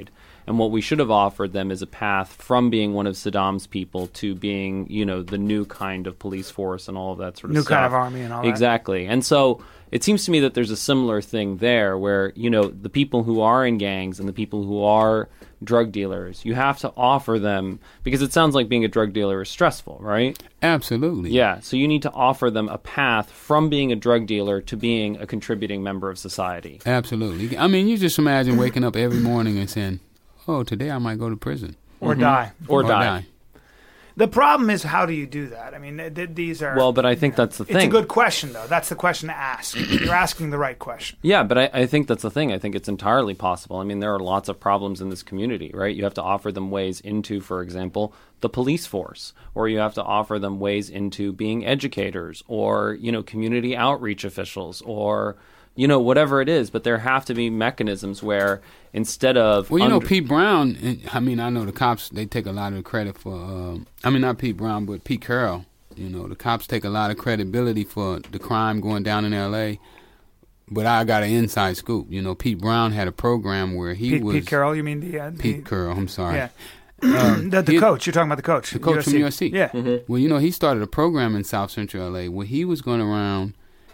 And what we should have offered them is a path from being one of Saddam's people to being, the new kind of police force and all of that sort of New stuff. kind of army and all that. Exactly. And so it seems to me that there's a similar thing there where, the people who are in gangs and the people who are drug dealers, you have to offer them, because it sounds like being a drug dealer is stressful, right? Absolutely. Yeah, so you need to offer them a path from being a drug dealer to being a contributing member of society. Absolutely. I mean, you just imagine waking up every morning and saying, "Oh, today I might go to prison Or die. Or die. The problem is, how do you do that? I mean, these are... Well, but I think that's the thing. It's a good question, though. That's the question to ask. You're asking the right question. Yeah, but I think that's the thing. I think it's entirely possible. I mean, there are lots of problems in this community, right? You have to offer them ways into, for example, the police force, or you have to offer them ways into being educators or, community outreach officials or, whatever it is. But there have to be mechanisms where instead of... Well, Pete Brown, I know the cops, they take a lot of the credit for, not Pete Brown, but Pete Carroll. The cops take a lot of credibility for the crime going down in L.A., but I got an inside scoop. Pete Brown had a program where Pete Carroll, you mean the... Pete Carroll, I'm sorry. Yeah. The coach, you're talking about the coach. The coach USC. from USC. Yeah. Mm-hmm. Well, he started a program in South Central L.A. where he was going around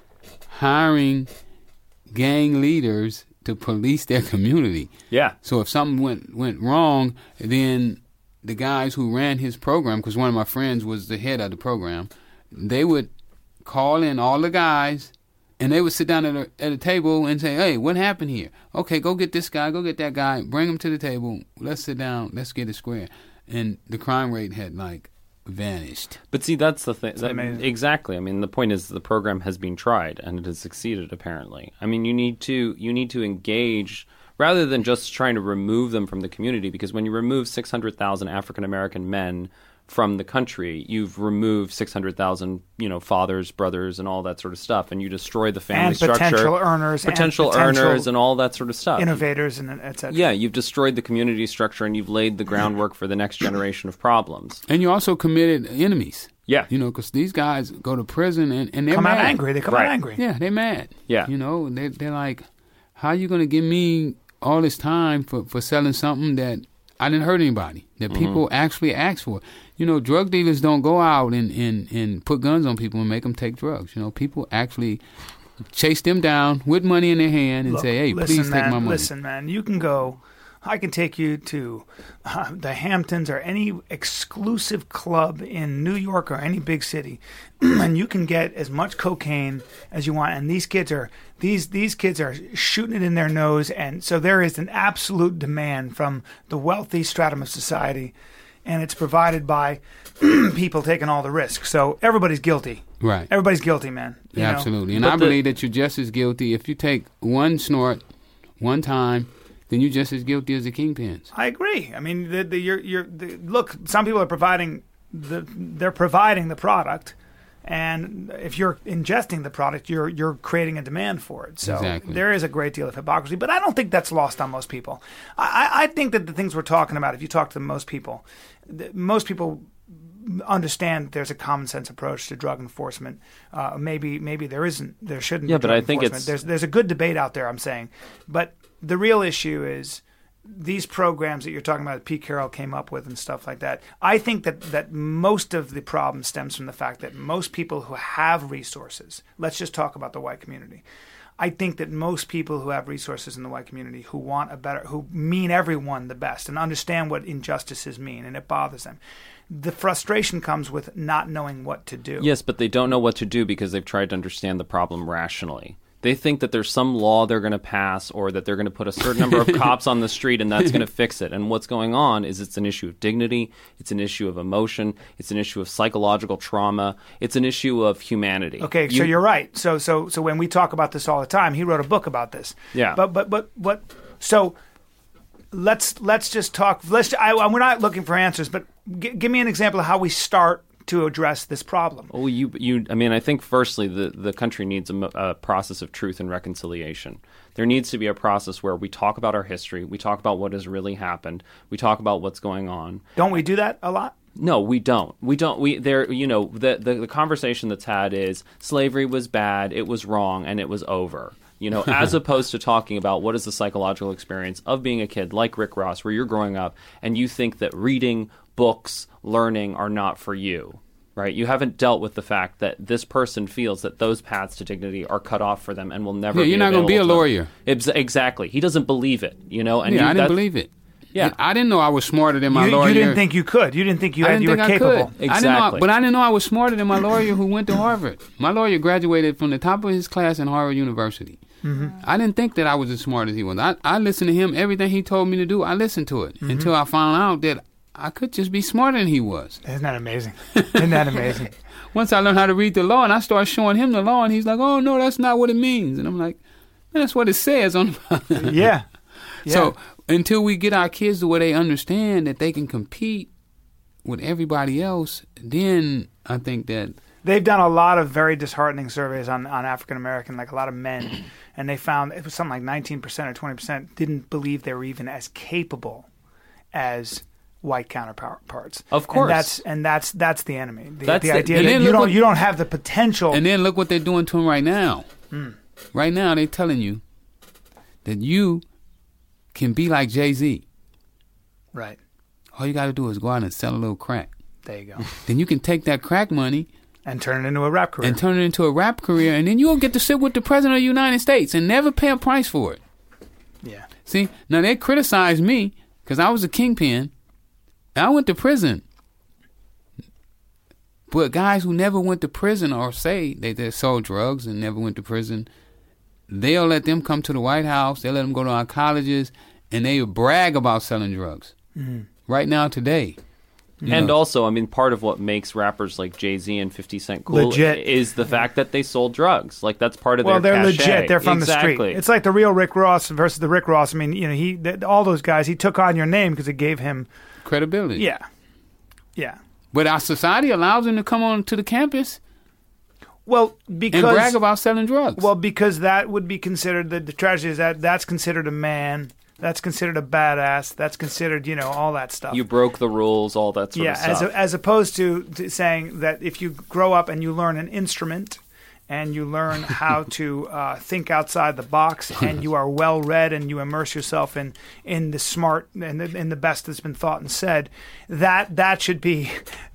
hiring gang leaders to police their community. Yeah. So if something went wrong, then the guys who ran his program, because one of my friends was the head of the program, they would call in all the guys, and they would sit down at a table and say, "Hey, what happened here? Okay, go get this guy, go get that guy, bring him to the table. Let's sit down, let's get it square." And the crime rate had vanished. But see, that's the thing. amazing. Exactly. I mean, the point is the program has been tried and it has succeeded, apparently. I mean, you need to engage rather than just trying to remove them from the community, because when you remove 600,000 African American men from the country, you've removed 600,000, fathers, brothers, and all that sort of stuff, and you destroy the family And structure. potential earners. Potential earners and all that sort of stuff. Innovators and et cetera. Yeah, you've destroyed the community structure and you've laid the groundwork for the next generation of problems. And you also committed enemies. Yeah. Because these guys go to prison and they're Come mad. out angry. They come out angry. Yeah, they're mad. Yeah. They're like, how are you going to give me all this time for selling something that I didn't hurt anybody, that people actually asked for? Drug dealers don't go out and put guns on people and make them take drugs. People actually chase them down with money in their hand and say, "Hey, please take my money." Listen, man, you can go. I can take you to the Hamptons or any exclusive club in New York or any big city, and you can get as much cocaine as you want. And these kids are shooting it in their nose, and so there is an absolute demand from the wealthy stratum of society, and it's provided by people taking all the risk. So everybody's guilty. Right. Everybody's guilty, man. Yeah, absolutely. And I believe that you're just as guilty if you take one snort, one time. Then you're just as guilty as the kingpins. I agree. I mean, look. Some people are providing the product, and if you're ingesting the product, you're creating a demand for it. So exactly. There is a great deal of hypocrisy, but I don't think that's lost on most people. I think that the things we're talking about, if you talk to most people understand there's a common sense approach to drug enforcement. Maybe there isn't. There shouldn't. Yeah, be but drug I think enforcement. There's a good debate out there. I'm saying, but the real issue is these programs that you're talking about, that Pete Carroll came up with and stuff like that. I think that most of the problem stems from the fact that most people who have resources, let's just talk about the white community. I think that most people who have resources in the white community who mean everyone the best and understand what injustices mean, and it bothers them. The frustration comes with not knowing what to do. Yes, but they don't know what to do because they've tried to understand the problem rationally. They think that there's some law they're going to pass or that they're going to put a certain number of cops on the street and that's going to fix it. And what's going on is it's an issue of dignity. It's an issue of emotion. It's an issue of psychological trauma. It's an issue of humanity. Okay, so you're right. So when we talk about this all the time, he wrote a book about this. Yeah. But so let's just talk. We're not looking for answers, but give me an example of how we start to address this problem. Well, I think firstly the country needs a process of truth and reconciliation. There needs to be a process where we talk about our history, we talk about what has really happened, we talk about what's going on. Don't we do that a lot? No, we don't. The conversation that's had is slavery was bad, it was wrong, and it was over. as opposed to talking about what is the psychological experience of being a kid like Rick Ross, where you're growing up and you think that reading, books, learning are not for you. Right, you haven't dealt with the fact that this person feels that those paths to dignity are cut off for them and will never. Yeah, you're not going to be a lawyer. Exactly, he doesn't believe it. And I didn't believe it. Yeah, I didn't know I was smarter than my lawyer. You didn't think you could. You didn't think you were capable. Exactly. But I didn't know I was smarter than my lawyer who went to Harvard. My lawyer graduated from the top of his class in Harvard University. Mm-hmm. I didn't think that I was as smart as he was. I listened to him. Everything he told me to do, I listened to it until I found out that I could just be smarter than he was. Isn't that amazing? Isn't that amazing? Once I learned how to read the law, and I started showing him the law, and he's like, "Oh no, that's not what it means." And I'm like, "Man, that's what it says on." Yeah. So until we get our kids to where they understand that they can compete with everybody else, then I think that they've done a lot of very disheartening surveys on African American, like a lot of men, and they found it was something like 19% or 20% didn't believe they were even as capable as white counterparts. Of course, and that's the enemy. The idea that you don't have the potential. And then look what they're doing to him right now. Right now, they're telling you that you can be like Jay-Z. Right. All you got to do is go out and sell a little crack. There you go. Then you can take that crack money and turn it into a rap career. And then you'll get to sit with the President of the United States and never pay a price for it. Yeah. See, now they criticize me because I was a kingpin. I went to prison. But guys who never went to prison or say they sold drugs and never went to prison, they'll let them come to the White House. They'll let them go to our colleges, and they brag about selling drugs. Mm-hmm. Right now, today. And also, I mean, part of what makes rappers like Jay-Z and 50 Cent cool is the fact that they sold drugs. Like, that's part of their they're cachet. Legit. They're from the street. It's like the real Rick Ross versus the Rick Ross. I mean, all those guys, he took on your name because it gave him credibility. Yeah. Yeah. But our society allows him to come on to the campus. Well, and brag about selling drugs. Well, because that would be considered, the tragedy is that's considered a man. That's considered a badass. That's considered, all that stuff. You broke the rules, all that sort of stuff. As opposed to saying that if you grow up and you learn an instrument and you learn how to think outside the box and you are well read and you immerse yourself in the smart and in the best that's been thought and said, that should be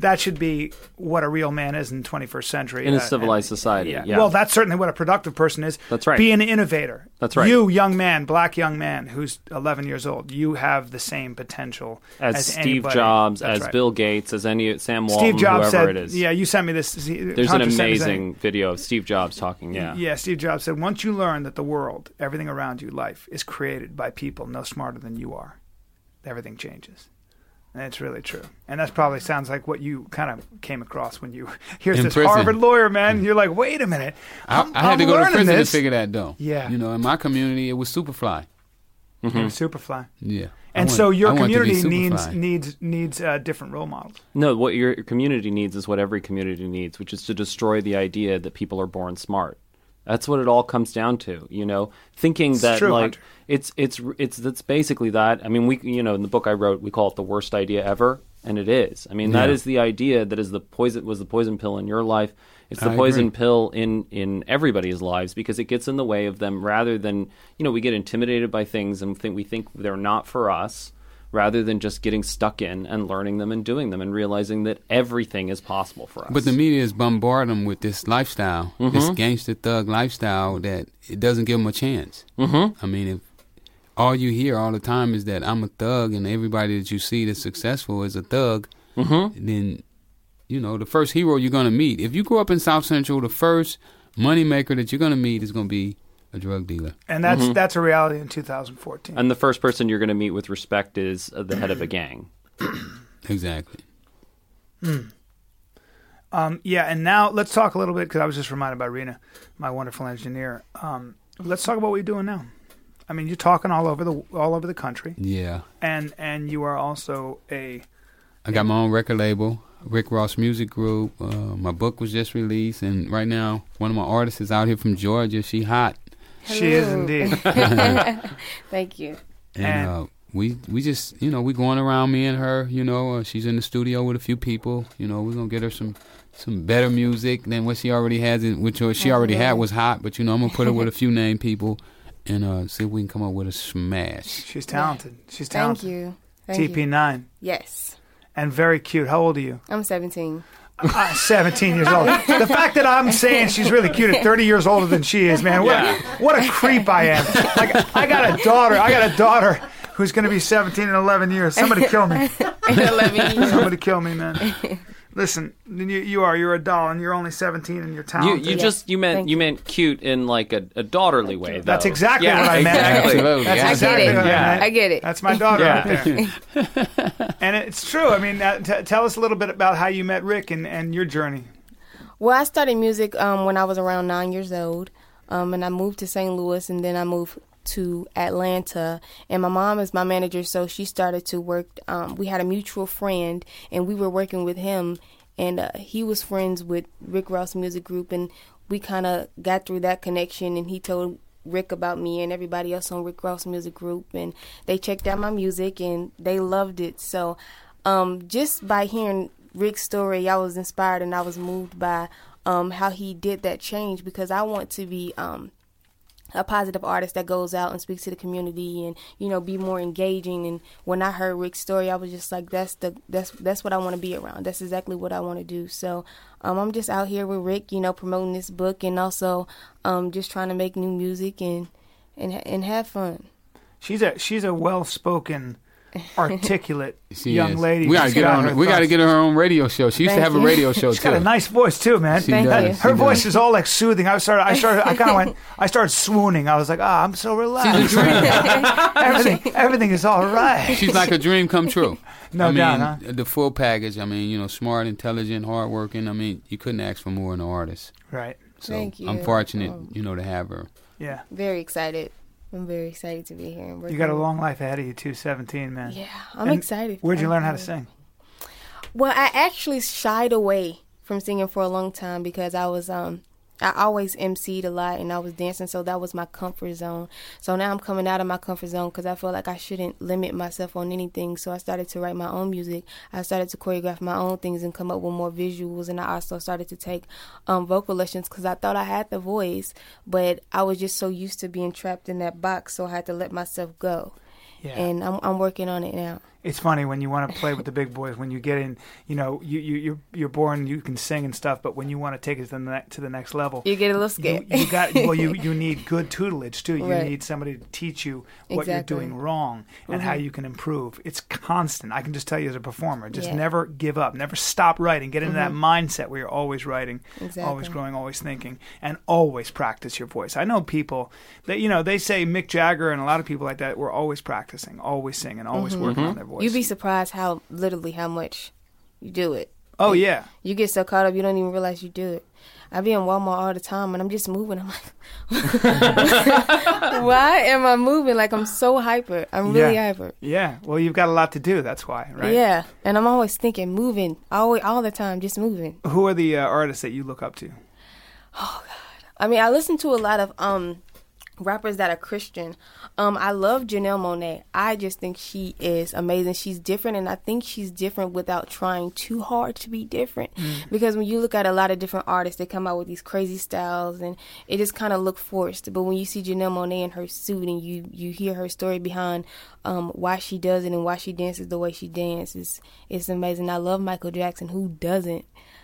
what a real man is in the 21st century in a civilized society. Yeah. Well, that's certainly what a productive person is. That's right. Be an innovator. That's right. You, black young man who's 11 years old, you have the same potential as Steve anybody. Jobs, That's as right. Bill Gates, as Sam Walton, Steve Jobs whoever said, it is. Yeah, you sent me this. There's an amazing video of Steve Jobs talking. Yeah, Steve Jobs said, once you learn that the world, everything around you, life, is created by people no smarter than you are, everything changes. And it's really true. And that probably sounds like what you kind of came across when you, here's this prison. Harvard lawyer, man. You're like, wait a minute. I had to go to prison to figure that, though. Yeah. In my community, it was Superfly. Mm-hmm. It was Superfly. Yeah. So your community needs different role models. No, what your community needs is what every community needs, which is to destroy the idea that people are born smart. That's what it all comes down to, thinking it's that true, like Hunter. it's basically that. I mean, we in the book I wrote, we call it the worst idea ever, and it is. I mean, that is the idea that is the poison pill in your life. It's the poison pill in everybody's lives because it gets in the way of them rather than, we get intimidated by things and we think they're not for us rather than just getting stuck in and learning them and doing them and realizing that everything is possible for us. But the media is bombarding them with this lifestyle, this gangster thug lifestyle that it doesn't give them a chance. Mm-hmm. I mean, if all you hear all the time is that I'm a thug and everybody that you see that's successful is a thug, then... the first hero you're going to meet. If you grow up in South Central, the first moneymaker that you're going to meet is going to be a drug dealer. And that's a reality in 2014. And the first person you're going to meet with respect is the head of a gang. Exactly. And now let's talk a little bit, because I was just reminded by Rena, my wonderful engineer. Let's talk about what you're doing now. I mean, you're talking all over the country. Yeah. And you are also I got my own record label, Rick Ross Music Group. My book was just released, and right now one of my artists is out here from Georgia. She hot. Hello. She is indeed. Thank you. And we just, we going around, me and her, she's in the studio with a few people, we're going to get her some better music than what she already has, which she already had was hot, but, I'm going to put her with a few name people and see if we can come up with a smash. She's talented. She's talented. Thank you. Thank you. TP9. Yes. And very cute. How old are you? I'm 17. 17 years old. The fact that I'm saying she's really cute at 30 years older than she is, man, what a creep I am. Like, I got a daughter who's going to be 17 in 11 years. Somebody kill me. 11 years. Somebody kill me, man. Listen, you're a doll, and you're only 17, and you're talented. You meant cute in like a daughterly way. Though. That's exactly what I meant. Exactly. That's exactly what I meant. I get it. That's my daughter right there. And it's true. I mean, tell us a little bit about how you met Rick and your journey. Well, I started music when I was around 9 years old, and I moved to St. Louis, and then I moved to Atlanta, and my mom is my manager, so she started to work. We had a mutual friend, and we were working with him, and he was friends with Rick Ross Music Group, and we kind of got through that connection, and he told Rick about me and everybody else on Rick Ross Music Group, and they checked out my music, and they loved it. So just by hearing Rick's story, I was inspired, and I was moved by how he did that change, because I want to be a positive artist that goes out and speaks to the community and, be more engaging. And when I heard Rick's story, I was just like, that's what I want to be around. That's exactly what I want to do. So I'm just out here with Rick, promoting this book, and also just trying to make new music and have fun. She's a well-spoken, articulate young lady. We got to get her own radio show. She used to have a radio show She's too. got a nice voice too, man. Her voice is all like soothing. I started swooning. I was like, I'm so relaxed. She's a dream. Everything is all right. She's like a dream come true. No doubt, huh? The full package. Smart, intelligent, hardworking. You couldn't ask for more in an artist. Right. So Thank you. I'm fortunate, to have her. Yeah. Very excited. I'm very excited to be here. You got a long life ahead of you too, 17, man. Yeah, I'm excited. Where'd you learn how to sing? Well, I actually shied away from singing for a long time because I was I always emceed a lot and I was dancing, so that was my comfort zone. So now I'm coming out of my comfort zone because I feel like I shouldn't limit myself on anything. So I started to write my own music. I started to choreograph my own things and come up with more visuals. And I also started to take vocal lessons because I thought I had the voice, but I was just so used to being trapped in that box, so I had to let myself go. Yeah. And I'm working on it now. It's funny when you want to play with the big boys. When you get in, you're born, you can sing and stuff. But when you want to take it to the next level, you get a little scared. You need good tutelage too. You Right. need somebody to teach you what Exactly. you're doing wrong and how you can improve. It's constant. I can just tell you as a performer, just Yeah. never give up, never stop writing. Get into that mindset where you're always writing, Exactly. always growing, always thinking, and always practice your voice. I know people that they say Mick Jagger and a lot of people like that were always practicing, always singing, always working on their voice. You'd be surprised how much you do it. Oh, yeah. You get so caught up, you don't even realize you do it. I be in Walmart all the time, and I'm just moving. I'm like, why am I moving? Like, I'm so hyper. I'm really hyper. Yeah. Well, you've got a lot to do. That's why, right? Yeah. And I'm always thinking, moving, all the time, just moving. Who are the artists that you look up to? Oh, God. I mean, I listen to a lot of rappers that are Christian. I love Janelle Monáe. I just think she is amazing. She's different, and I think she's different without trying too hard to be different. Because when you look at a lot of different artists, they come out with these crazy styles, and it just kind of look forced. But when you see Janelle Monáe in her suit, and you hear her story behind why she does it and why she dances the way she dances, it's amazing. I love Michael Jackson. Who doesn't?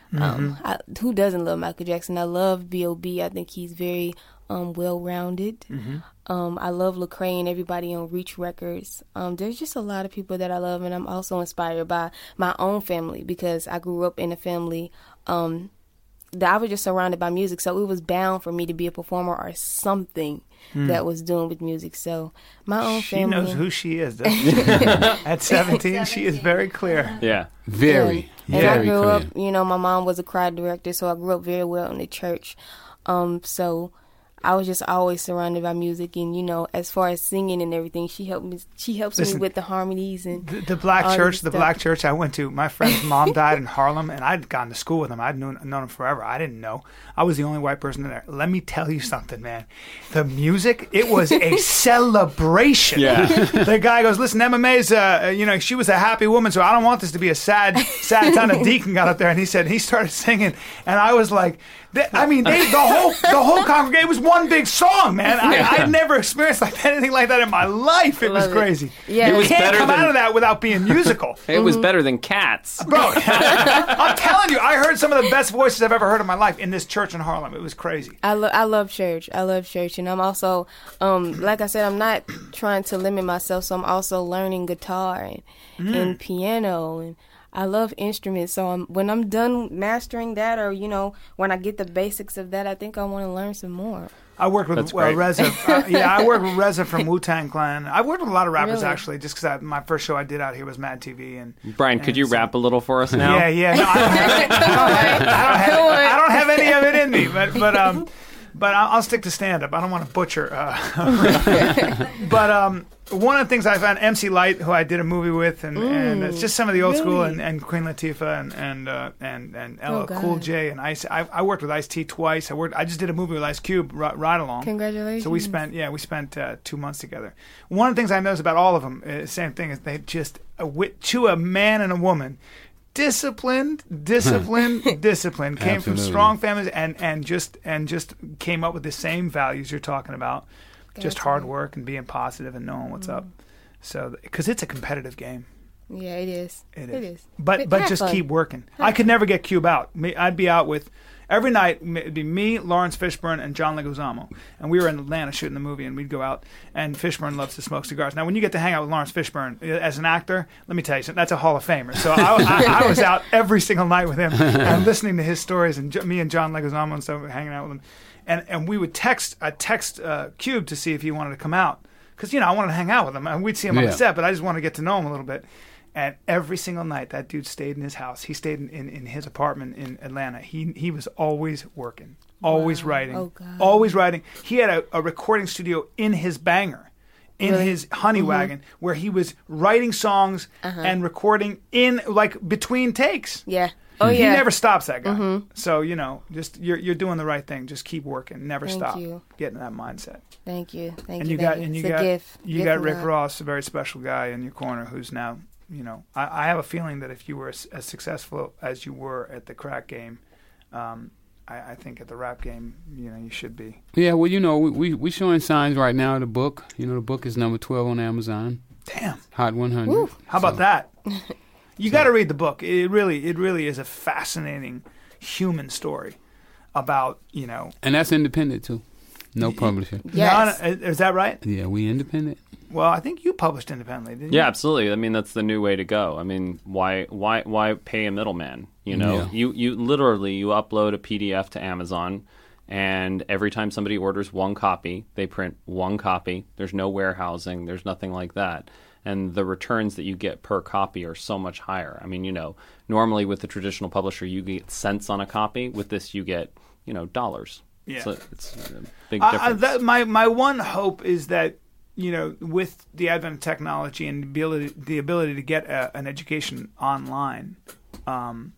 Who doesn't love Michael Jackson? I love B.O.B. I think he's very well-rounded. I love Lecrae and everybody on Reach Records. There's just a lot of people that I love, and I'm also inspired by my own family because I grew up in a family that I was just surrounded by music, so it was bound for me to be a performer or something that was doing with music. So my own family. She knows who she is, doesn't she? At 17, she is very clear. Yeah. Very And I grew clear. up, my mom was a choir director, so I grew up very well in the church. So I was just always surrounded by music, and you know, as far as singing and everything, she helped me. She helps Listen, me with the harmonies and The black all church, this the stuff. black church I went to. My friend's mom died in Harlem, and I'd gone to school with him. I'd known him forever. I didn't know. I was the only white person there. Let me tell you something, man. The music, it was a celebration. Yeah. The guy goes, "Listen, MMA's, she was a happy woman, so I don't want this to be a sad time." The deacon got up there, and he started singing, and I was like, the whole congregation, it was one big song, man. I'd never experienced anything like that in my life. It was Love it. crazy. Yeah. You It was can't better come than- out of that without being musical. It was better than Cats. Bro, I'm telling you, I heard some of the best voices I've ever heard in my life in this church in Harlem. It was crazy. I love church. I love church, and I'm also, like I said, I'm not trying to limit myself. So I'm also learning guitar and piano, and I love instruments. So when I'm done mastering that, or when I get the basics of that, I think I want to learn some more. I worked with That's great. Reza. I worked with Reza from Wu-Tang Clan. I worked with a lot of rappers, Really? actually, just because my first show I did out here was Mad TV. And Brian, could you so- rap a little for us now? Yeah. No, I don't have any of it in me, but I'll stick to stand-up. I don't want to butcher. But one of the things I found, MC Light, who I did a movie with, and it's just some of the old school, really? and Queen Latifah, and LL God. Cool J, and Ice. I worked with Ice-T twice. I just did a movie with Ice Cube, Ride Along. Congratulations. So we spent 2 months together. One of the things I noticed about all of them, same thing, is they just to a man and a woman. Disciplined, came from Absolutely. strong families, and just came up with the same values you're talking about, just Gotcha. hard work and being positive and knowing what's up. So, because it's a competitive game, Yeah, it is. it It is. is. But Have just fun. keep working. I could never get Cube out. I'd be out with every night. It'd be me, Lawrence Fishburne, and John Leguizamo, and we were in Atlanta shooting the movie, and we'd go out. And Fishburne loves to smoke cigars. Now, when you get to hang out with Lawrence Fishburne as an actor, let me tell you something. That's a Hall of Famer. So I was out every single night with him and listening to his stories, and me and John Leguizamo and stuff hanging out with him. And we would text Cube to see if he wanted to come out, because I wanted to hang out with him, and we'd see him on the Yeah. set, but I just wanted to get to know him a little bit. And every single night, that dude stayed in his house. He stayed in his apartment in Atlanta. He was always working, always writing, Oh, God. always writing. He had a recording studio in his Banger, in Really? his Honey Wagon, where he was writing songs and recording in between takes. Yeah. Oh He yeah. never stops, that guy. So just you're doing the right thing. Just keep working, never Thank stop. you. Get in that mindset. Thank you. Thank And you. you got thank and you It's got a gift. you Gift got from Rick God. Ross, a very special guy in your corner, who's now I have a feeling that if you were as successful as you were at the crack game, I think at the rap game, you should be. Yeah, well, we showing signs right now of the book. The book is number 12 on Amazon. Damn. Hot 100. Woo. How about that? You got to read the book. It really is a fascinating human story about And that's independent, too. No publisher. Yes. No, is that right? Yeah, we independent. Well, I think you published independently, didn't you? Yeah, absolutely. I mean, that's the new way to go. I mean, why pay a middleman? Yeah. You literally you upload a PDF to Amazon, and every time somebody orders one copy, they print one copy. There's no warehousing. There's nothing like that. And the returns that you get per copy are so much higher. I mean, normally with the traditional publisher, you get cents on a copy. With this, you get, dollars. Yeah. So it's a big difference. My one hope is that with the advent of technology and the ability to get an education online, and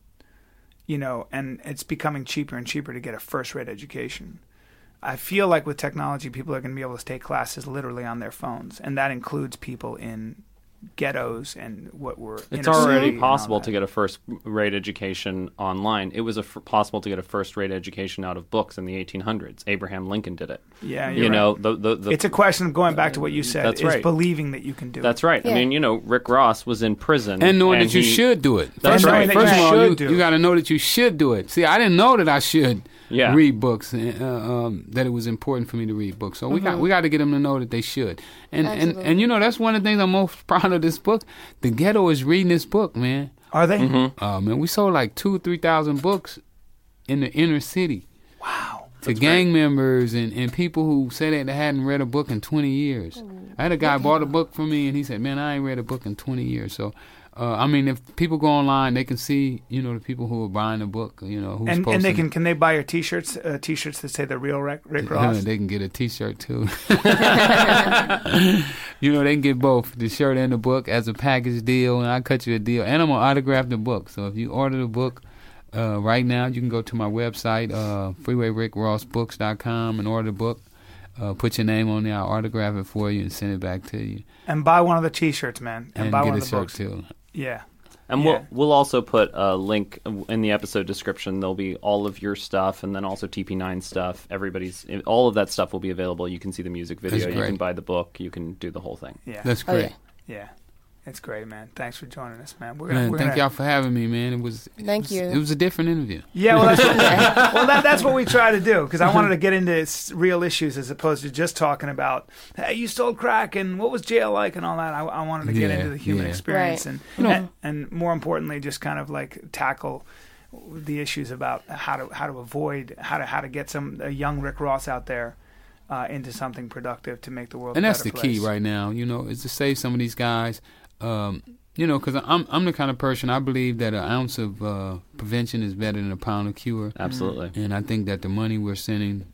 it's becoming cheaper and cheaper to get a first-rate education. I feel like with technology, people are going to be able to take classes literally on their phones, and that includes people in ghettos and what were It's inner already city and all possible that. to get a first-rate education online. It was possible to get a first-rate education out of books in the 1800s. Abraham Lincoln did it. Yeah, you're right. The It's a question of going back to what you said. That's is right. believing that you can do That's it. right. Yeah. I mean, Rick Ross was in prison. And knowing that you he- should do it. That's First of all- right. First of all, should do you it. got to know that you should do it. See, I didn't know that I should Yeah. read books, that it was important for me to read books. So we got to get them to know that they should. And Absolutely. that's one of the things I'm most proud of this book. The ghetto is reading this book, man. Are they? Man, we sold like 2,000-3,000 books in the inner city. Wow. To gang members and people who said that they hadn't read a book in 20 years. I had a guy bought a book from me, and he said, man, I ain't read a book in 20 years. So I mean, if people go online, they can see, the people who are buying the book, who's And posting. they can they buy your T-shirts? T-shirts that say the real Rick Ross. They can get a T-shirt too. They can get both the shirt and the book as a package deal, and I cut you a deal, and I'm gonna autograph the book. So if you order the book right now, you can go to my website, freewayrickrossbooks.com, and order the book. Put your name on there. I'll autograph it for you and send it back to you. And buy one of the T-shirts, man. And buy get one a of the shirt books. too. Yeah. And we'll also put a link in the episode description. There'll be all of your stuff, and then also TP9 stuff. All of that stuff will be available. You can see the music video. That's You great. can buy the book. You can do the whole thing. Yeah. That's Oh, great. Yeah. It's great, man. Thanks for joining us, man. Thank y'all for having me, man. It was a different interview. Yeah, well, that's what we try to do, because I wanted to get into real issues as opposed to just talking about, hey, you stole crack and what was jail like and all that. I wanted to get into the human experience and more importantly, just kind of like tackle the issues about how to avoid how to get a young Rick Ross out there into something productive to make the world. And a that's better the place. key right now, is to save some of these guys. Because I'm the kind of person, I believe that an ounce of prevention is better than a pound of cure. Absolutely. And I think that the money we're spending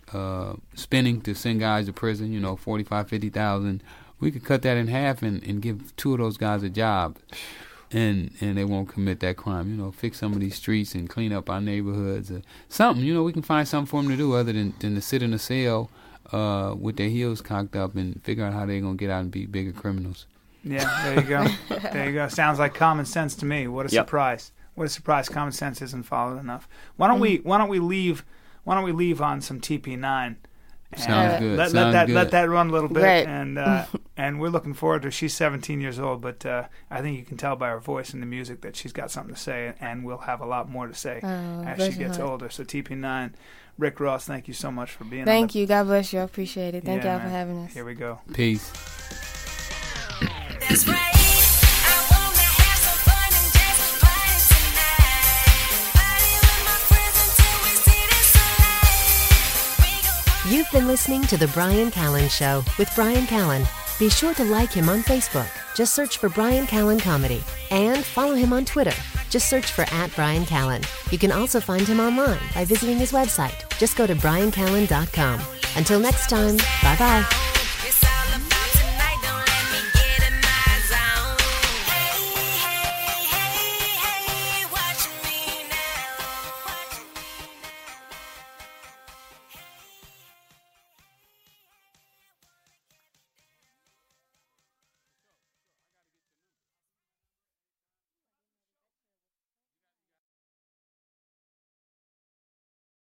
to send guys to prison, $45,000-$50,000, we could cut that in half and give 2 of those guys a job, and they won't commit that crime. Fix some of these streets and clean up our neighborhoods or something. We can find something for them to do other than to sit in a cell with their heels cocked up and figure out how they're going to get out and be bigger criminals. Yeah, there you go. There you go. Sounds like common sense to me. What a surprise! What a surprise! Common sense isn't followed enough. Why don't we leave on some TP9? Sounds good. Let that run a little bit, Right. and we're looking forward to. She's 17 years old, but I think you can tell by her voice and the music that she's got something to say, and we'll have a lot more to say as she gets older. So TP9, Rick Ross, thank you so much for being. Thank you. God bless you. I appreciate it. Thank y'all man. for having us. Here we go. Peace. That's right. I wanna have some fun and just party tonight. Party with my friends until we see the sunlight. We gon' You've been listening to The Brian Callen Show with Brian Callen. Be sure to like him on Facebook. Just search for Brian Callen Comedy. And follow him on Twitter. Just search for @Brian Callen. You can also find him online by visiting his website. Just go to briancallen.com. Until next time, bye-bye.